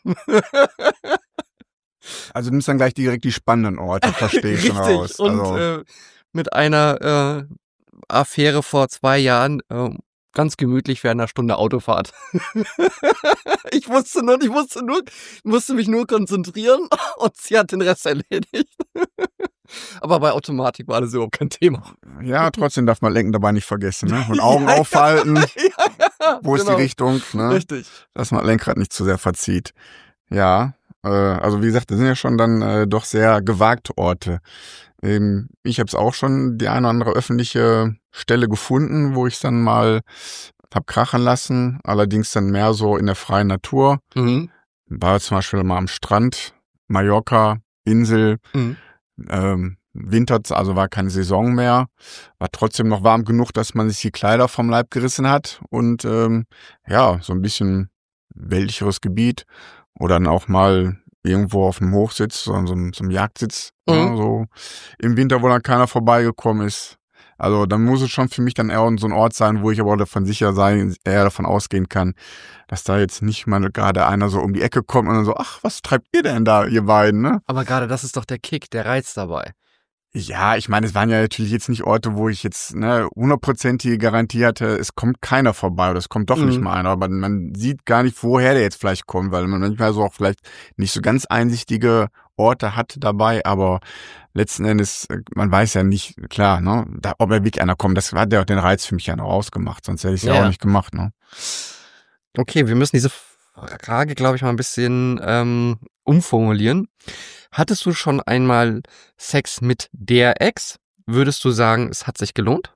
Also du nimmst dann gleich direkt die spannenden Orte, verstehe ich schon raus. Und Also, äh, mit einer äh, Affäre vor zwei Jahren äh, ganz gemütlich während einer Stunde Autofahrt. ich wusste nur, ich musste nur, musste mich nur konzentrieren und sie hat den Rest erledigt. Aber bei Automatik war das überhaupt kein Thema. ja, trotzdem darf man Lenken dabei nicht vergessen, ne? Und Augen Ja, aufhalten. Ja, ja. wo ist Genau. die Richtung, ne? Richtig. Dass man das Lenkrad nicht zu sehr verzieht. Ja, äh, also wie gesagt, das sind ja schon dann äh, doch sehr gewagte Orte. Ähm, ich habe es auch schon die eine oder andere öffentliche Stelle gefunden, wo ich dann mal hab krachen lassen, allerdings dann mehr so in der freien Natur. Mhm. War zum Beispiel mal am Strand, Mallorca, Insel, Mhm. ähm, Winter, also war keine Saison mehr, war trotzdem noch warm genug, dass man sich die Kleider vom Leib gerissen hat und ähm, ja, so ein bisschen weltlicheres Gebiet oder dann auch mal irgendwo auf dem Hochsitz, so, so, so einem Jagdsitz, Mhm. ja, so im Winter, wo dann keiner vorbeigekommen ist. Also dann muss es schon für mich dann eher so ein Ort sein, wo ich aber davon sicher sein, eher davon ausgehen kann, dass da jetzt nicht mal gerade einer so um die Ecke kommt und dann so, ach, was treibt ihr denn da, ihr beiden, ne? Aber gerade das ist doch der Kick, der Reiz dabei. Ja, ich meine, es waren ja natürlich jetzt nicht Orte, wo ich jetzt ne hundertprozentige Garantie hatte, es kommt keiner vorbei oder es kommt doch Mhm. nicht mal einer, aber man sieht gar nicht, woher der jetzt vielleicht kommt, weil man manchmal so auch vielleicht nicht so ganz einsichtige Orte hat dabei, aber letzten Endes, man weiß ja nicht, klar, ne, da, ob er wirklich einer kommt, das hat ja auch den Reiz für mich ja noch ausgemacht, sonst hätte ich es ja, Ja. auch nicht gemacht, ne. Okay, wir müssen diese Frage, glaube ich, mal ein bisschen ähm, umformulieren. Hattest du schon einmal Sex mit der Ex? Würdest du sagen, es hat sich gelohnt?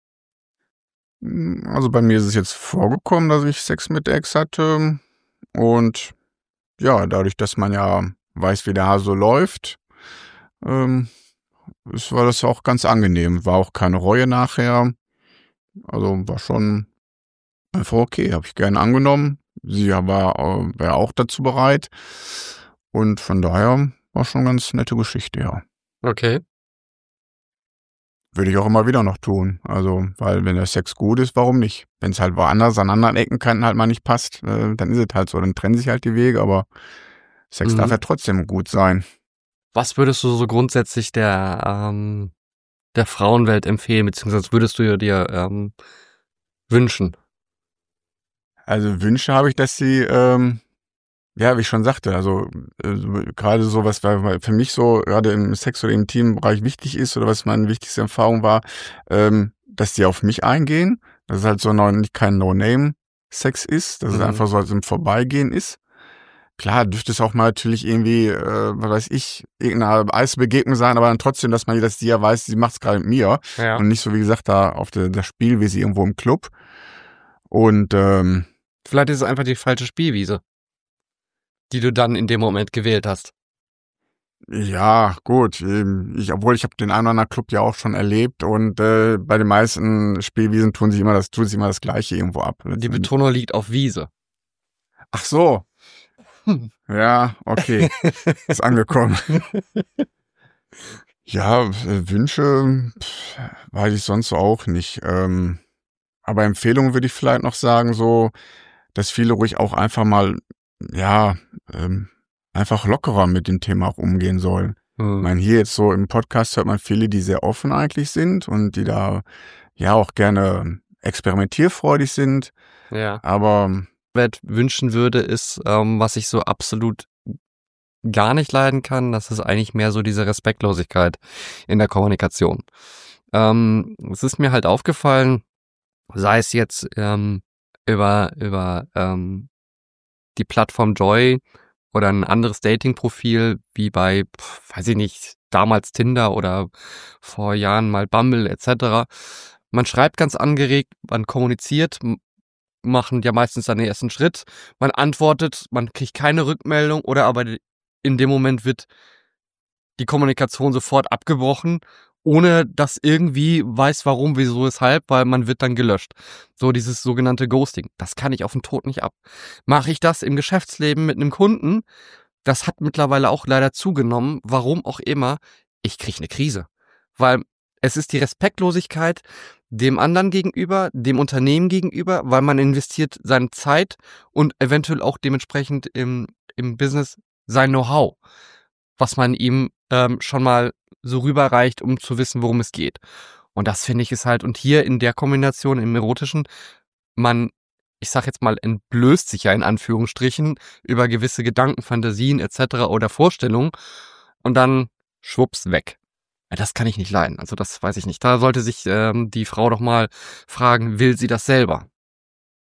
Also bei mir ist es jetzt vorgekommen, dass ich Sex mit der Ex hatte und ja, dadurch, dass man ja weiß, wie der Hase so läuft, ähm, es war das auch ganz angenehm. War auch keine Reue nachher. Also war schon einfach okay, habe ich gerne angenommen. Sie war, äh, war auch dazu bereit. Und von daher war schon eine ganz nette Geschichte, ja. Okay. Würde ich auch immer wieder noch tun. Also, weil wenn der Sex gut ist, warum nicht? Wenn es halt woanders an anderen Eckenkanten halt mal nicht passt, äh, dann ist es halt so. Dann trennen sich halt die Wege, aber Sex Mhm. darf ja trotzdem gut sein. Was würdest du so grundsätzlich der, ähm, der Frauenwelt empfehlen, beziehungsweise würdest du dir ähm, wünschen? Also Wünsche habe ich, dass sie, ähm, ja, wie ich schon sagte, also äh, gerade so, was war für mich so gerade im Sex- oder im Intimbereich wichtig ist oder was meine wichtigste Erfahrung war, ähm, dass die auf mich eingehen, dass es halt so noch nicht kein No-Name-Sex ist, dass Mhm. es einfach so als im Vorbeigehen ist. Klar, dürfte es auch mal natürlich irgendwie, äh, was weiß ich, irgendeine Eisbegegnung sein, aber dann trotzdem, dass man, dass die ja weiß, sie macht es gerade mit mir Ja. und nicht so, wie gesagt, da auf der, das Spiel, wie sie irgendwo im Club. Und ähm, Vielleicht ist es einfach die falsche Spielwiese, die du dann in dem Moment gewählt hast. ja, gut, ähm, ich, obwohl ich habe den einen oder anderen Club ja auch schon erlebt und äh, bei den meisten Spielwiesen tun sich immer das, tut sich immer das Gleiche irgendwo ab. Die Betonung liegt auf Wiese. Ach so. Hm. Ja, okay. Ist angekommen. Ja, äh, Wünsche pff, weiß ich sonst so auch nicht. Ähm, aber Empfehlungen würde ich vielleicht noch sagen, so, dass viele ruhig auch einfach mal, ja, ähm, einfach lockerer mit dem Thema auch umgehen sollen. Ich Hm. meine, hier jetzt so im Podcast hört man viele, die sehr offen eigentlich sind und die da ja auch gerne experimentierfreudig sind. Ja. Aber Wert wünschen würde, ist, ähm, was ich so absolut gar nicht leiden kann, das ist eigentlich mehr so diese Respektlosigkeit in der Kommunikation. Ähm, es ist mir halt aufgefallen, sei es jetzt ähm, über über ähm, die Plattform Joy oder ein anderes Dating-Profil wie bei, pf, weiß ich nicht, damals Tinder oder vor Jahren mal Bumble et cetera. Man schreibt ganz angeregt, man kommuniziert, m- machen ja meistens dann den ersten Schritt, man antwortet, man kriegt keine Rückmeldung oder aber in dem Moment wird die Kommunikation sofort abgebrochen, ohne dass irgendwie weiß, warum, wieso, weshalb, weil man wird dann gelöscht. So dieses sogenannte Ghosting. Das kann ich auf den Tod nicht ab. Mache ich das im Geschäftsleben mit einem Kunden, das hat mittlerweile auch leider zugenommen, warum auch immer, ich kriege eine Krise. Weil es ist die Respektlosigkeit dem anderen gegenüber, dem Unternehmen gegenüber, weil man investiert seine Zeit und eventuell auch dementsprechend im, im Business sein Know-how, was man ihm ähm, schon mal so rüberreicht, um zu wissen, worum es geht. Und das finde ich ist halt, und hier in der Kombination im Erotischen, man, ich sag jetzt mal, entblößt sich ja in Anführungsstrichen über gewisse Gedanken, Fantasien et cetera oder Vorstellungen und dann schwupps weg. Ja, das kann ich nicht leiden. Also das weiß ich nicht. Da sollte sich ähm, die Frau doch mal fragen, will sie das selber?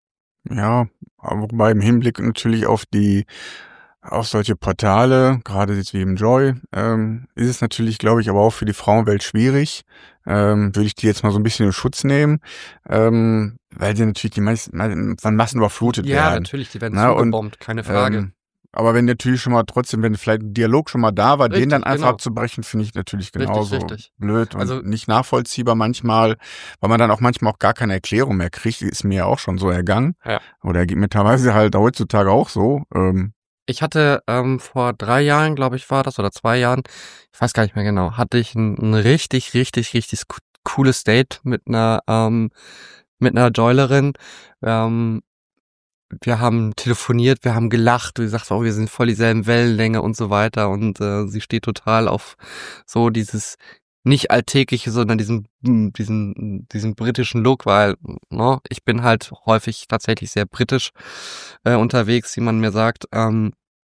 Ja, aber wobei im Hinblick natürlich auf die auf solche Portale, gerade jetzt wie im Joy, ähm, ist es natürlich, glaube ich, aber auch für die Frauenwelt schwierig. Ähm, würde ich die jetzt mal so ein bisschen in Schutz nehmen, ähm, weil die natürlich die meisten von Massen überflutet Ja, werden. natürlich, die werden Ne? Und zugebombt, keine Frage. ähm, aber wenn natürlich schon mal trotzdem, wenn vielleicht ein Dialog schon mal da war, den Richtig, dann einfach genau. abzubrechen, finde ich natürlich Richtig, genauso richtig. blöd und Also nicht nachvollziehbar manchmal, weil man dann auch manchmal auch gar keine Erklärung mehr kriegt. Ist mir ja auch schon so ergangen. Ja. Oder geht mir teilweise halt heutzutage auch so. Ähm, ich hatte ähm, vor drei Jahren, glaube ich, war das, oder zwei Jahren, ich weiß gar nicht mehr genau, hatte ich ein, ein richtig, richtig, richtig co- cooles Date mit einer ähm, mit einer Joilerin. Ähm, wir haben telefoniert, wir haben gelacht, du sagst auch, wir sind voll dieselben Wellenlänge und so weiter und äh, sie steht total auf so dieses nicht alltägliche, sondern diesen diesen diesen britischen Look, weil ne, ich bin halt häufig tatsächlich sehr britisch äh, unterwegs, wie man mir sagt. Ähm,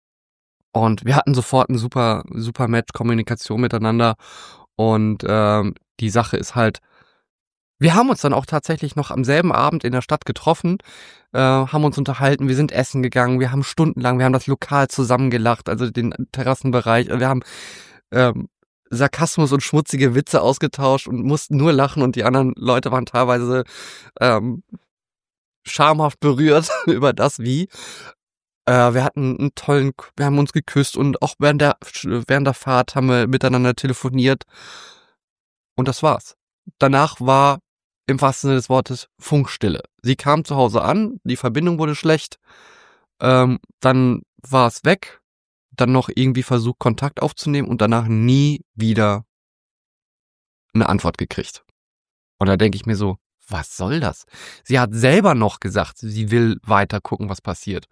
und wir hatten sofort ein super super Match, Kommunikation miteinander und ähm, die Sache ist halt, wir haben uns dann auch tatsächlich noch am selben Abend in der Stadt getroffen, äh, haben uns unterhalten, wir sind essen gegangen, wir haben stundenlang, wir haben das Lokal zusammengelacht, also den Terrassenbereich, wir haben ähm, Sarkasmus und schmutzige Witze ausgetauscht und mussten nur lachen und die anderen Leute waren teilweise ähm, schamhaft berührt über das wie. Äh, wir hatten einen tollen, wir haben uns geküsst und auch während der während der Fahrt haben wir miteinander telefoniert und das war's. Danach war im wahrsten Sinne des Wortes Funkstille. Sie kam zu Hause an, die Verbindung wurde schlecht, ähm, dann war es weg, dann noch irgendwie versucht, Kontakt aufzunehmen und danach nie wieder eine Antwort gekriegt. Und da denke ich mir so, was soll das? Sie hat selber noch gesagt, sie will weiter gucken, was passiert.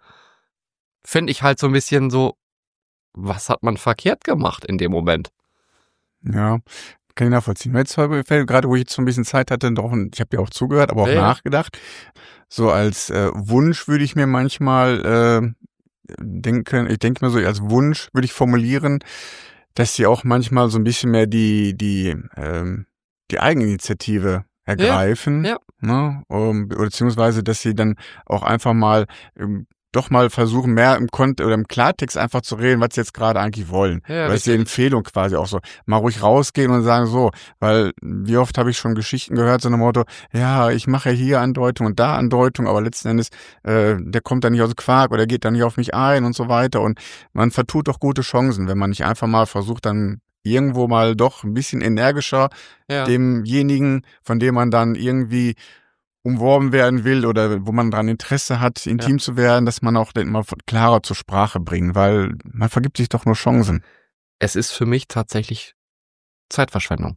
Finde ich halt so ein bisschen so, was hat man verkehrt gemacht in dem Moment? ja, kann ich nachvollziehen. Jetzt fällt gerade, wo ich jetzt so ein bisschen Zeit hatte, doch, ich habe ja auch zugehört, aber auch Ja, ja. nachgedacht. So als äh, Wunsch würde ich mir manchmal äh, denken, ich denke mir so, als Wunsch würde ich formulieren, dass sie auch manchmal so ein bisschen mehr die, die, ähm, die Eigeninitiative ergreifen, ja. ne? Um, oder beziehungsweise, dass sie dann auch einfach mal ähm, doch mal versuchen, mehr im Kont oder im Klartext einfach zu reden, was sie jetzt gerade eigentlich wollen. Ja, Weil es die richtig. Empfehlung quasi auch so, mal ruhig rausgehen und sagen so, weil wie oft habe ich schon Geschichten gehört, so nach dem Motto, ja, ich mache hier Andeutung und da Andeutung, aber letzten Endes, äh, der kommt da nicht aus dem Quark oder geht da nicht auf mich ein und so weiter und man vertut doch gute Chancen, wenn man nicht einfach mal versucht, dann irgendwo mal doch ein bisschen energischer Ja. demjenigen, von dem man dann irgendwie umworben werden will oder wo man daran Interesse hat, intim zu werden, dass man auch den mal klarer zur Sprache bringt, weil man vergibt sich doch nur Chancen. Es ist für mich tatsächlich Zeitverschwendung.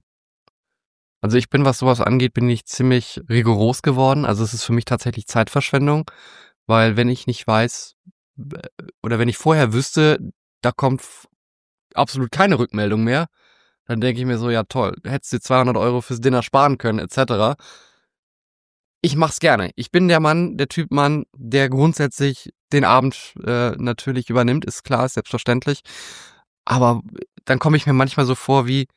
Also ich bin, was sowas angeht, bin ich ziemlich rigoros geworden. Also es ist für mich tatsächlich Zeitverschwendung, weil wenn ich nicht weiß äh, oder wenn ich vorher wüsste, da kommt f- absolut keine Rückmeldung mehr, dann denke ich mir so, ja toll, hättest du dir zweihundert Euro fürs Dinner sparen können, et cetera. Ich mach's gerne. Ich bin der Mann, der Typ Mann, der grundsätzlich den Abend äh, natürlich übernimmt, ist klar, ist selbstverständlich. Aber dann komme ich mir manchmal so vor wie,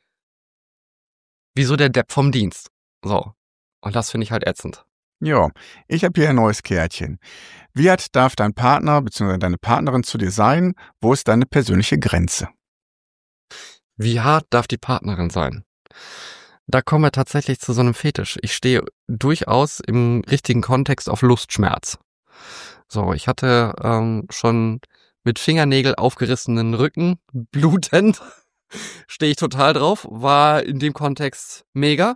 wie so der Depp vom Dienst. So. Und das finde ich halt ätzend. Ja, ich habe hier ein neues Kärtchen. Wie alt darf dein Partner bzw. deine Partnerin zu dir sein? Wo ist deine persönliche Grenze? Wie hart darf die Partnerin sein? Da kommen wir tatsächlich zu so einem Fetisch. Ich stehe durchaus im richtigen Kontext auf Lustschmerz. So, ich hatte ähm, schon mit Fingernägel aufgerissenen Rücken, blutend, stehe ich total drauf, war in dem Kontext mega.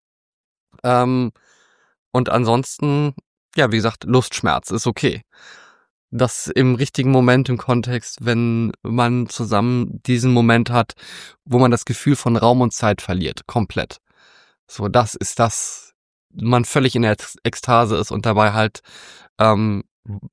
Ähm, und ansonsten, ja, wie gesagt, Lustschmerz ist okay. Das im richtigen Moment im Kontext, wenn man zusammen diesen Moment hat, wo man das Gefühl von Raum und Zeit verliert, komplett. So, das ist das, man völlig in der Ex- Ekstase ist und dabei halt, ähm,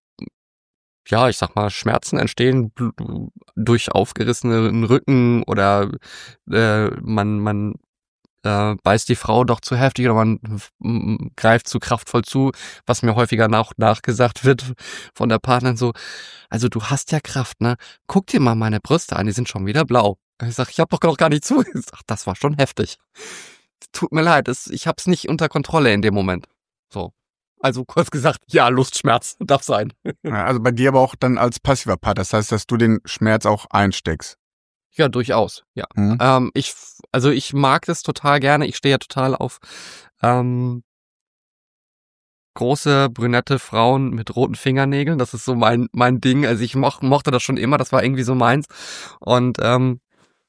ja, ich sag mal, Schmerzen entstehen bl- durch aufgerissenen Rücken oder äh, man, man äh, beißt die Frau doch zu heftig oder man mm, greift zu kraftvoll zu, was mir häufiger nach, nachgesagt wird von der Partnerin so, also du hast ja Kraft, ne? Guck dir mal meine Brüste an, die sind schon wieder blau. Ich sag, ich hab doch noch gar nicht zu. Ich sag, das war schon heftig. Tut mir leid, es, ich hab's nicht unter Kontrolle in dem Moment. So. Also kurz gesagt, ja, Lustschmerz darf sein. Ja, also bei dir aber auch dann als passiver Part. Das heißt, dass du den Schmerz auch einsteckst. Ja, durchaus, ja. Mhm. Ähm, ich, also ich mag das total gerne. Ich stehe ja total auf ähm, große, brünette Frauen mit roten Fingernägeln. Das ist so mein mein Ding. Also ich moch, mochte das schon immer. Das war irgendwie so meins. Und ähm,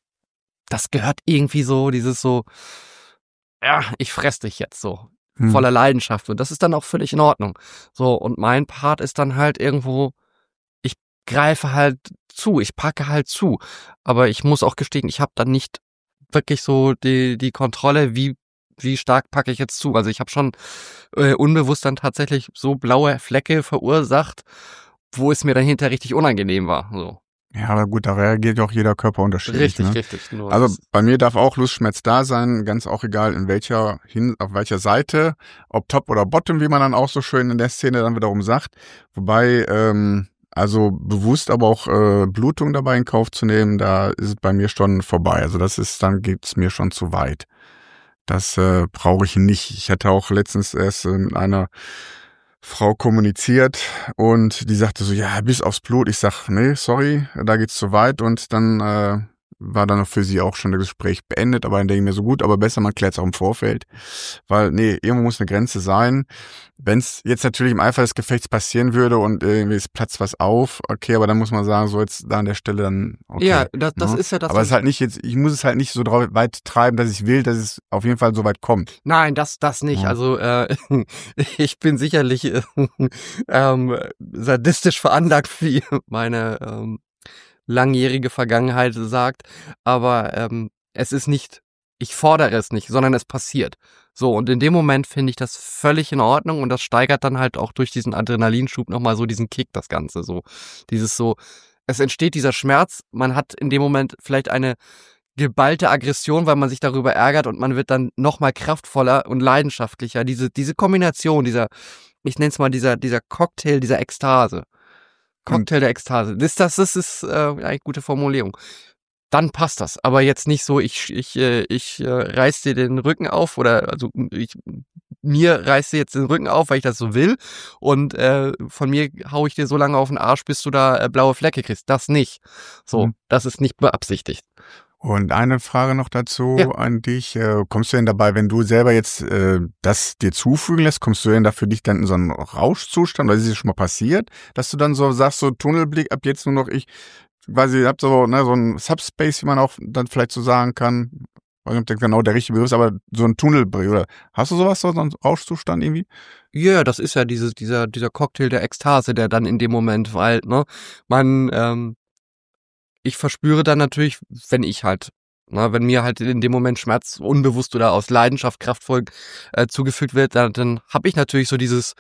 das gehört irgendwie so, dieses so, ja, ich fress dich jetzt so. Mhm. Voller Leidenschaft. Und das ist dann auch völlig in Ordnung. So, und mein Part ist dann halt irgendwo, ich greife halt zu, ich packe halt zu. Aber ich muss auch gestehen, ich habe dann nicht wirklich so die die Kontrolle, wie wie stark packe ich jetzt zu. Also ich habe schon äh, unbewusst dann tatsächlich so blaue Flecke verursacht, wo es mir dann hinterher richtig unangenehm war. So. Ja, aber gut, da reagiert ja auch jeder Körper unterschiedlich. Richtig, ne? richtig. Nur Also das- bei mir darf auch Lustschmerz da sein, ganz auch egal in welcher hin, auf welcher Seite, ob Top oder Bottom, wie man dann auch so schön in der Szene dann wiederum sagt. Wobei, ähm, also bewusst aber auch äh, Blutung dabei in Kauf zu nehmen, da ist es bei mir schon vorbei. Also das ist, dann geht's mir schon zu weit. Das äh, brauche ich nicht. Ich hatte auch letztens erst äh, mit einer Frau kommuniziert und die sagte so, ja, bis aufs Blut. Ich sag, nee, sorry, da geht's zu weit. Und dann äh, war dann für sie auch schon das Gespräch beendet. Aber dann denke ich mir so, gut, aber besser, man klärt es auch im Vorfeld. Weil, nee, irgendwo muss eine Grenze sein. Wenn es jetzt natürlich im Eifer des Gefechts passieren würde und irgendwie es platzt was auf, okay, aber dann muss man sagen, so jetzt da an der Stelle dann, okay. ja, das, das ne? ist ja das. Aber es ist halt nicht jetzt, ich muss es halt nicht so drauf weit treiben, dass ich will, dass es auf jeden Fall so weit kommt. Nein, das das nicht. Ja. Also äh, ich bin sicherlich äh, ähm, sadistisch veranlagt, wie meine ähm, langjährige Vergangenheit sagt. Aber ähm, es ist nicht, ich fordere es nicht, sondern es passiert. So, und in dem Moment finde ich das völlig in Ordnung und das steigert dann halt auch durch diesen Adrenalinschub nochmal so diesen Kick, das Ganze so. Dieses so, es entsteht dieser Schmerz, man hat in dem Moment vielleicht eine geballte Aggression, weil man sich darüber ärgert und man wird dann nochmal kraftvoller und leidenschaftlicher. Diese, diese Kombination, dieser, ich nenne es mal dieser, dieser Cocktail, dieser Ekstase. Cocktail der Ekstase. Das, das, das ist äh, eine gute Formulierung. Dann passt das. Aber jetzt nicht so, ich, ich, äh, ich äh, reiß dir den Rücken auf oder also ich, mir reiß dir jetzt den Rücken auf, weil ich das so will und äh, von mir hau ich dir so lange auf den Arsch, bis du da äh, blaue Flecke kriegst. Das nicht. So, Mhm. das ist nicht beabsichtigt. Und eine Frage noch dazu Ja. an dich. Äh, kommst du denn dabei, wenn du selber jetzt äh, das dir zufügen lässt, kommst du denn da für dich dann in so einen Rauschzustand? Oder ist es schon mal passiert, dass du dann so sagst, so Tunnelblick, ab jetzt nur noch ich, quasi, ihr habt so, ne, so ein Subspace, wie man auch dann vielleicht so sagen kann. Ich weiß nicht, ob das genau der richtige Begriff ist, aber so ein Tunnelblick, oder hast du sowas, so einen Rauschzustand irgendwie? Ja, das ist ja dieses, dieser, dieser Cocktail der Ekstase, der dann in dem Moment, weil, ne, man, ähm, ich verspüre dann natürlich, wenn ich halt, ne, wenn mir halt in dem Moment Schmerz unbewusst oder aus Leidenschaft kraftvoll äh, zugefügt wird, dann, dann habe ich natürlich so dieses,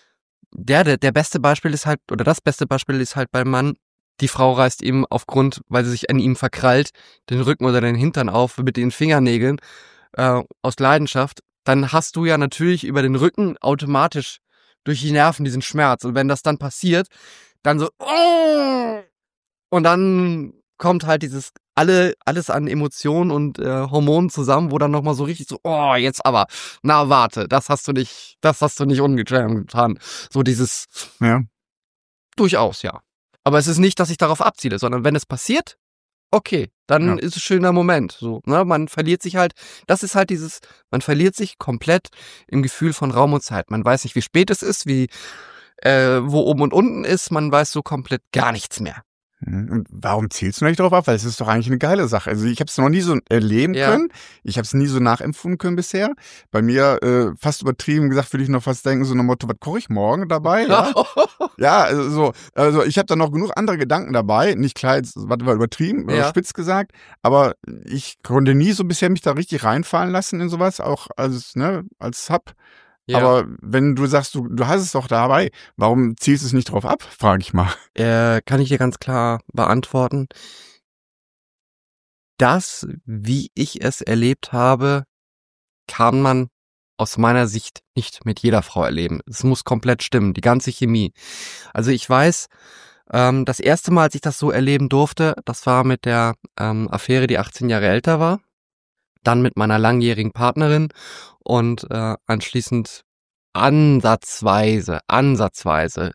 der, der, der beste Beispiel ist halt, oder das beste Beispiel ist halt beim Mann, die Frau reißt ihm aufgrund, weil sie sich an ihm verkrallt, den Rücken oder den Hintern auf mit den Fingernägeln äh, aus Leidenschaft, dann hast du ja natürlich über den Rücken automatisch durch die Nerven diesen Schmerz. Und wenn das dann passiert, dann so und dann kommt halt dieses alle alles an Emotionen und äh, Hormonen zusammen, wo dann nochmal so richtig so, oh, jetzt aber, na warte, das hast du nicht, das hast du nicht ungetan. So dieses Ja. durchaus, ja. Aber es ist nicht, dass ich darauf abziele, sondern wenn es passiert, okay, dann Ja. ist es ein schöner Moment. So, ne? Man verliert sich halt, das ist halt dieses, man verliert sich komplett im Gefühl von Raum und Zeit. Man weiß nicht, wie spät es ist, wie, äh, wo oben und unten ist, man weiß so komplett gar nichts mehr. Mhm. Und warum zielst du nicht darauf ab? Weil es ist doch eigentlich eine geile Sache. Also ich habe es noch nie so erleben Ja. können. Ich habe es nie so nachempfunden können bisher. Bei mir äh, fast übertrieben gesagt, würde ich noch fast denken, so nach Motto, was koche ich morgen dabei? Ja, ja also, so, also ich habe da noch genug andere Gedanken dabei. Nicht klar, jetzt was war übertrieben, Ja. ja. spitz gesagt. Aber ich konnte nie so bisher mich da richtig reinfallen lassen in sowas, auch als, ne, als Sub. Ja. Aber wenn du sagst, du, du hast es doch dabei, warum zielst du es nicht drauf ab, frage ich mal. Äh, kann ich dir ganz klar beantworten. Das, wie ich es erlebt habe, kann man aus meiner Sicht nicht mit jeder Frau erleben. Es muss komplett stimmen, die ganze Chemie. Also ich weiß, ähm, das erste Mal, als ich das so erleben durfte, das war mit der ähm, Affäre, die achtzehn Jahre älter war. Dann mit meiner langjährigen Partnerin und äh, anschließend ansatzweise, ansatzweise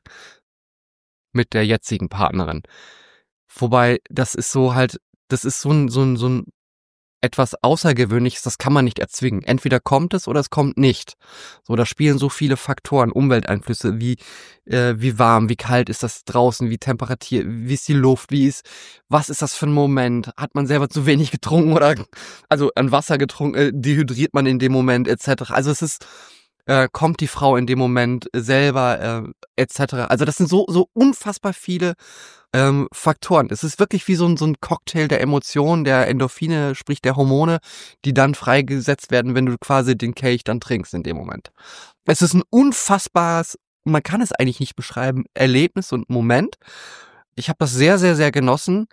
mit der jetzigen Partnerin. Wobei, das ist so halt, das ist so ein, so ein, so ein etwas Außergewöhnliches, das kann man nicht erzwingen. Entweder kommt es oder es kommt nicht. So, da spielen so viele Faktoren, Umwelteinflüsse, wie äh, wie warm, wie kalt ist das draußen, wie Temperatur, wie ist die Luft, wie ist, was ist das für ein Moment? Hat man selber zu wenig getrunken oder also an Wasser getrunken, äh, dehydriert man in dem Moment et cetera. Also es ist äh, kommt die Frau in dem Moment selber äh, et cetera. Also das sind so so unfassbar viele ähm, Faktoren. Es ist wirklich wie so ein, so ein Cocktail der Emotionen, der Endorphine, sprich der Hormone, die dann freigesetzt werden, wenn du quasi den Kelch dann trinkst in dem Moment. Es ist ein unfassbares, man kann es eigentlich nicht beschreiben, Erlebnis und Moment. Ich habe das sehr, sehr, sehr genossen,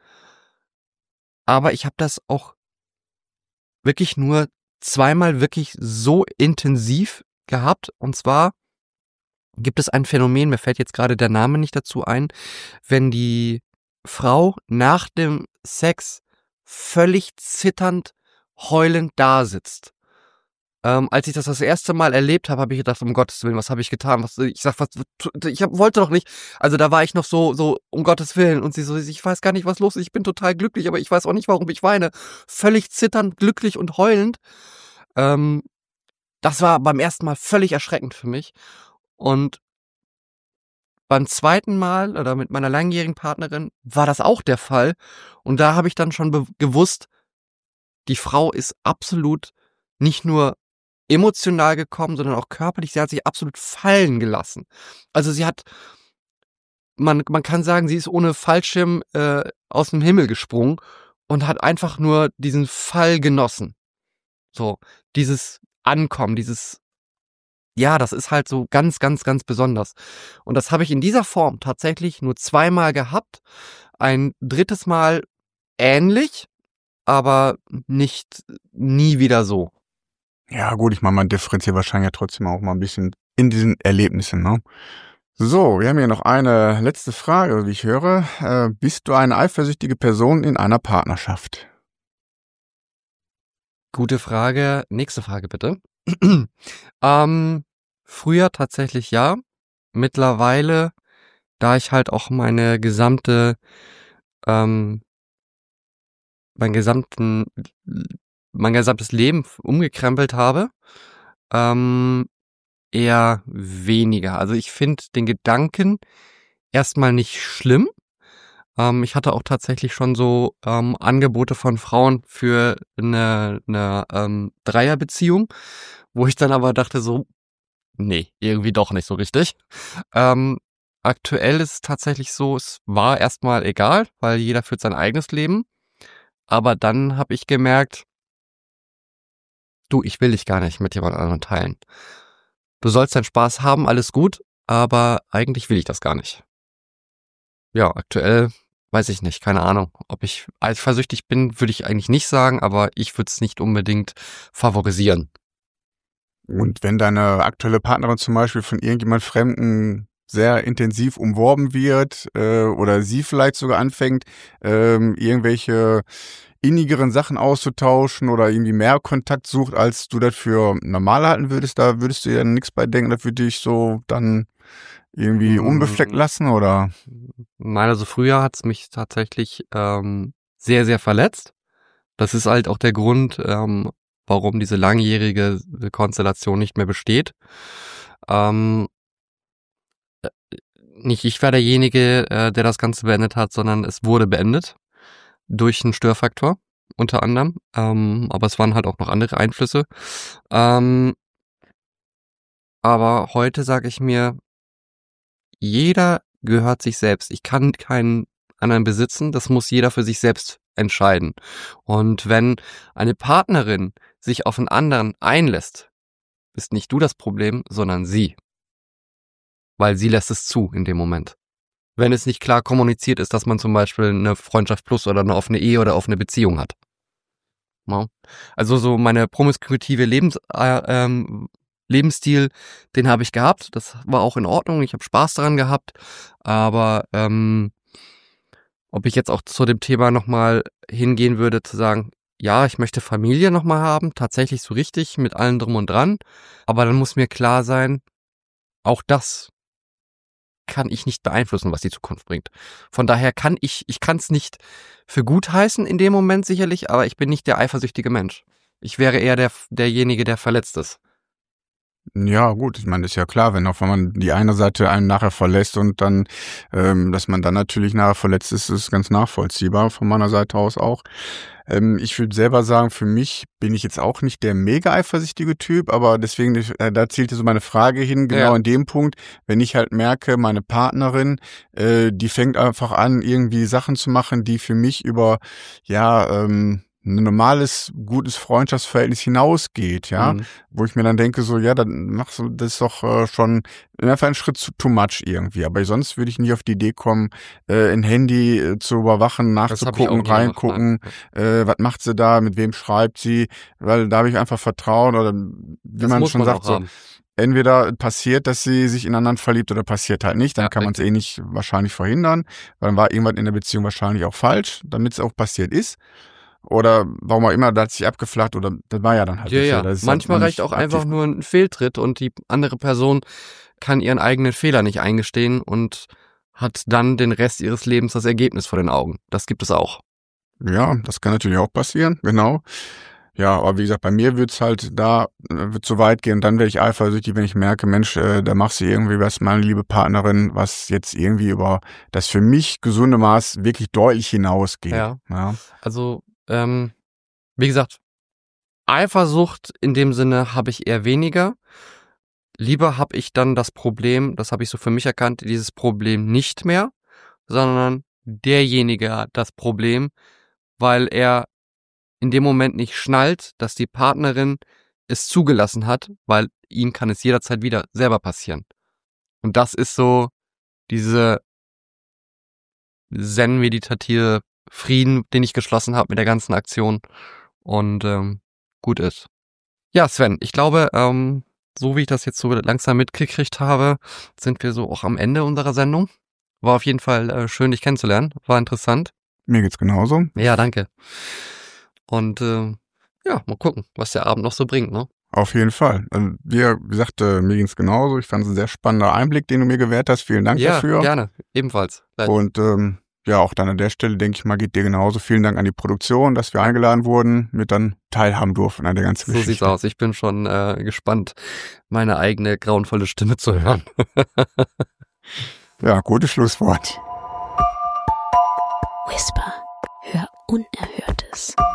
aber ich habe das auch wirklich nur zweimal wirklich so intensiv gehabt. Und zwar gibt es ein Phänomen, mir fällt jetzt gerade der Name nicht dazu ein, wenn die Frau nach dem Sex völlig zitternd, heulend da sitzt. Ähm, als ich das das erste Mal erlebt habe, habe ich gedacht, um Gottes Willen, was habe ich getan? Was, ich sag, was, ich hab, wollte doch nicht. Also da war ich noch so, so, um Gottes Willen. Und sie so, ich weiß gar nicht, was los ist. Ich bin total glücklich, aber ich weiß auch nicht, warum ich weine. Völlig zitternd, glücklich und heulend. Ähm, das war beim ersten Mal völlig erschreckend für mich. Und beim zweiten Mal oder mit meiner langjährigen Partnerin war das auch der Fall. Und da habe ich dann schon be- gewusst, die Frau ist absolut nicht nur emotional gekommen, sondern auch körperlich. Sie hat sich absolut fallen gelassen. Also sie hat, man, man kann sagen, sie ist ohne Fallschirm äh, aus dem Himmel gesprungen und hat einfach nur diesen Fall genossen. So, dieses Ankommen, dieses, ja, das ist halt so ganz, ganz, ganz besonders. Und das habe ich in dieser Form tatsächlich nur zweimal gehabt. Ein drittes Mal ähnlich, aber nicht nie wieder so. Ja gut, ich meine, man differenziert wahrscheinlich ja trotzdem auch mal ein bisschen in diesen Erlebnissen, ne? So, wir haben hier noch eine letzte Frage, wie ich höre. Äh, bist du eine eifersüchtige Person in einer Partnerschaft? Gute Frage. Nächste Frage bitte. ähm, früher tatsächlich ja. Mittlerweile, da ich halt auch meine gesamte, ähm, mein gesamten, mein gesamtes Leben umgekrempelt habe, ähm, eher weniger. Also ich finde den Gedanken erstmal nicht schlimm. Ähm, ich hatte auch tatsächlich schon so ähm, Angebote von Frauen für eine, eine ähm, Dreierbeziehung, wo ich dann aber dachte so, nee, irgendwie doch nicht so richtig. Ähm, aktuell ist es tatsächlich so, es war erstmal egal, weil jeder führt sein eigenes Leben. Aber dann habe ich gemerkt, du, ich will dich gar nicht mit jemand anderem teilen. Du sollst deinen Spaß haben, alles gut, aber eigentlich will ich das gar nicht. Ja, aktuell weiß ich nicht, keine Ahnung. Ob ich eifersüchtig bin, würde ich eigentlich nicht sagen, aber ich würde es nicht unbedingt favorisieren. Und wenn deine aktuelle Partnerin zum Beispiel von irgendjemand Fremden sehr intensiv umworben wird äh, oder sie vielleicht sogar anfängt, ähm, irgendwelche innigeren Sachen auszutauschen oder irgendwie mehr Kontakt sucht, als du das für normal halten würdest, da würdest du ja nichts bei denken, das würde dich so dann irgendwie unbefleckt lassen, oder? Nein, also früher hat's mich tatsächlich ähm, sehr, sehr verletzt. Das ist halt auch der Grund, ähm, warum diese langjährige Konstellation nicht mehr besteht. Ähm, nicht ich war derjenige, äh, der das Ganze beendet hat, sondern es wurde beendet durch einen Störfaktor unter anderem. Ähm, aber es waren halt auch noch andere Einflüsse. Ähm, aber heute sage ich mir, jeder gehört sich selbst. Ich kann keinen anderen besitzen. Das muss jeder für sich selbst entscheiden. Und wenn eine Partnerin sich auf einen anderen einlässt, bist nicht du das Problem, sondern sie. Weil sie lässt es zu in dem Moment. Wenn es nicht klar kommuniziert ist, dass man zum Beispiel eine Freundschaft plus oder eine offene Ehe oder offene Beziehung hat. No? Also so meine promiskuitive Lebens, äh, ähm, Lebensstil, den habe ich gehabt. Das war auch in Ordnung. Ich habe Spaß daran gehabt. Aber ähm, ob ich jetzt auch zu dem Thema nochmal hingehen würde, zu sagen, ja, ich möchte Familie nochmal haben, tatsächlich so richtig, mit allem drum und dran. Aber dann muss mir klar sein, auch das kann ich nicht beeinflussen, was die Zukunft bringt. Von daher kann ich, ich kann es nicht für gut heißen in dem Moment sicherlich, aber ich bin nicht der eifersüchtige Mensch. Ich wäre eher der, derjenige, der verletzt ist. Ja, gut, ich meine, ist ja klar, wenn auch wenn man die eine Seite einen nachher verlässt und dann, ähm, dass man dann natürlich nachher verletzt ist, ist ganz nachvollziehbar von meiner Seite aus auch. Ähm, ich würde selber sagen, für mich bin ich jetzt auch nicht der mega eifersüchtige Typ, aber deswegen, äh, da zielte so meine Frage hin, genau Ja. in dem Punkt, wenn ich halt merke, meine Partnerin, äh, die fängt einfach an, irgendwie Sachen zu machen, die für mich über, ja, ähm, ein normales, gutes Freundschaftsverhältnis hinausgeht, ja, Mhm. wo ich mir dann denke, so, ja, dann machst du das doch äh, schon einfach einen Schritt zu too much irgendwie. Aber sonst würde ich nie auf die Idee kommen, äh, ein Handy äh, zu überwachen, Das hab ich auch nachzugucken, nie gemacht, reingucken, nein. äh, was macht sie da, mit wem schreibt sie, weil da habe ich einfach Vertrauen oder wie Das man muss schon man sagt, auch so, haben. entweder passiert, dass sie sich in einen anderen verliebt oder passiert halt nicht, dann Ja, kann man es eh nicht wahrscheinlich verhindern, weil dann war irgendwas in der Beziehung wahrscheinlich auch falsch, damit es auch passiert ist. Oder warum auch immer, da hat sich abgeflacht oder das war ja dann halt Ja, nicht so. ja. Das ist Manchmal halt reicht nicht auch einfach aktiv. nur ein Fehltritt und die andere Person kann ihren eigenen Fehler nicht eingestehen und hat dann den Rest ihres Lebens das Ergebnis vor den Augen. Das gibt es auch. Ja, das kann natürlich auch passieren, genau. Ja, aber wie gesagt, bei mir wird's halt da, äh, wird zu weit gehen. Dann werde ich eifersüchtig, wenn ich merke, Mensch, äh, da machst du irgendwie was, meine liebe Partnerin, was jetzt irgendwie über das für mich gesunde Maß wirklich deutlich hinausgeht. Ja. Ja. Also, ähm, wie gesagt, Eifersucht in dem Sinne habe ich eher weniger. Lieber habe ich dann das Problem, das habe ich so für mich erkannt, dieses Problem nicht mehr, sondern derjenige hat das Problem, weil er in dem Moment nicht schnallt, dass die Partnerin es zugelassen hat, weil ihm kann es jederzeit wieder selber passieren. Und das ist so diese zen-meditative Frieden, den ich geschlossen habe mit der ganzen Aktion und ähm, gut ist. Ja, Sven, ich glaube, ähm, so wie ich das jetzt so langsam mitgekriegt habe, sind wir so auch am Ende unserer Sendung. War auf jeden Fall äh, schön, dich kennenzulernen. War interessant. Mir geht's genauso. Ja, danke. Und äh, ja, mal gucken, was der Abend noch so bringt, ne? Auf jeden Fall. Also, wie, wie gesagt, äh, mir ging's genauso. Ich fand es ein sehr spannender Einblick, den du mir gewährt hast. Vielen Dank Ja, dafür. gerne. Ebenfalls. Gleich. Und ähm, ja, auch dann an der Stelle, denke ich mal, geht dir genauso. Vielen Dank an die Produktion, dass wir eingeladen wurden, mit dann teilhaben durften an der ganzen So Geschichte. sieht's aus. Ich bin schon äh, gespannt, meine eigene grauenvolle Stimme zu hören. Ja, gutes Schlusswort. Whisper. Hör Unerhörtes.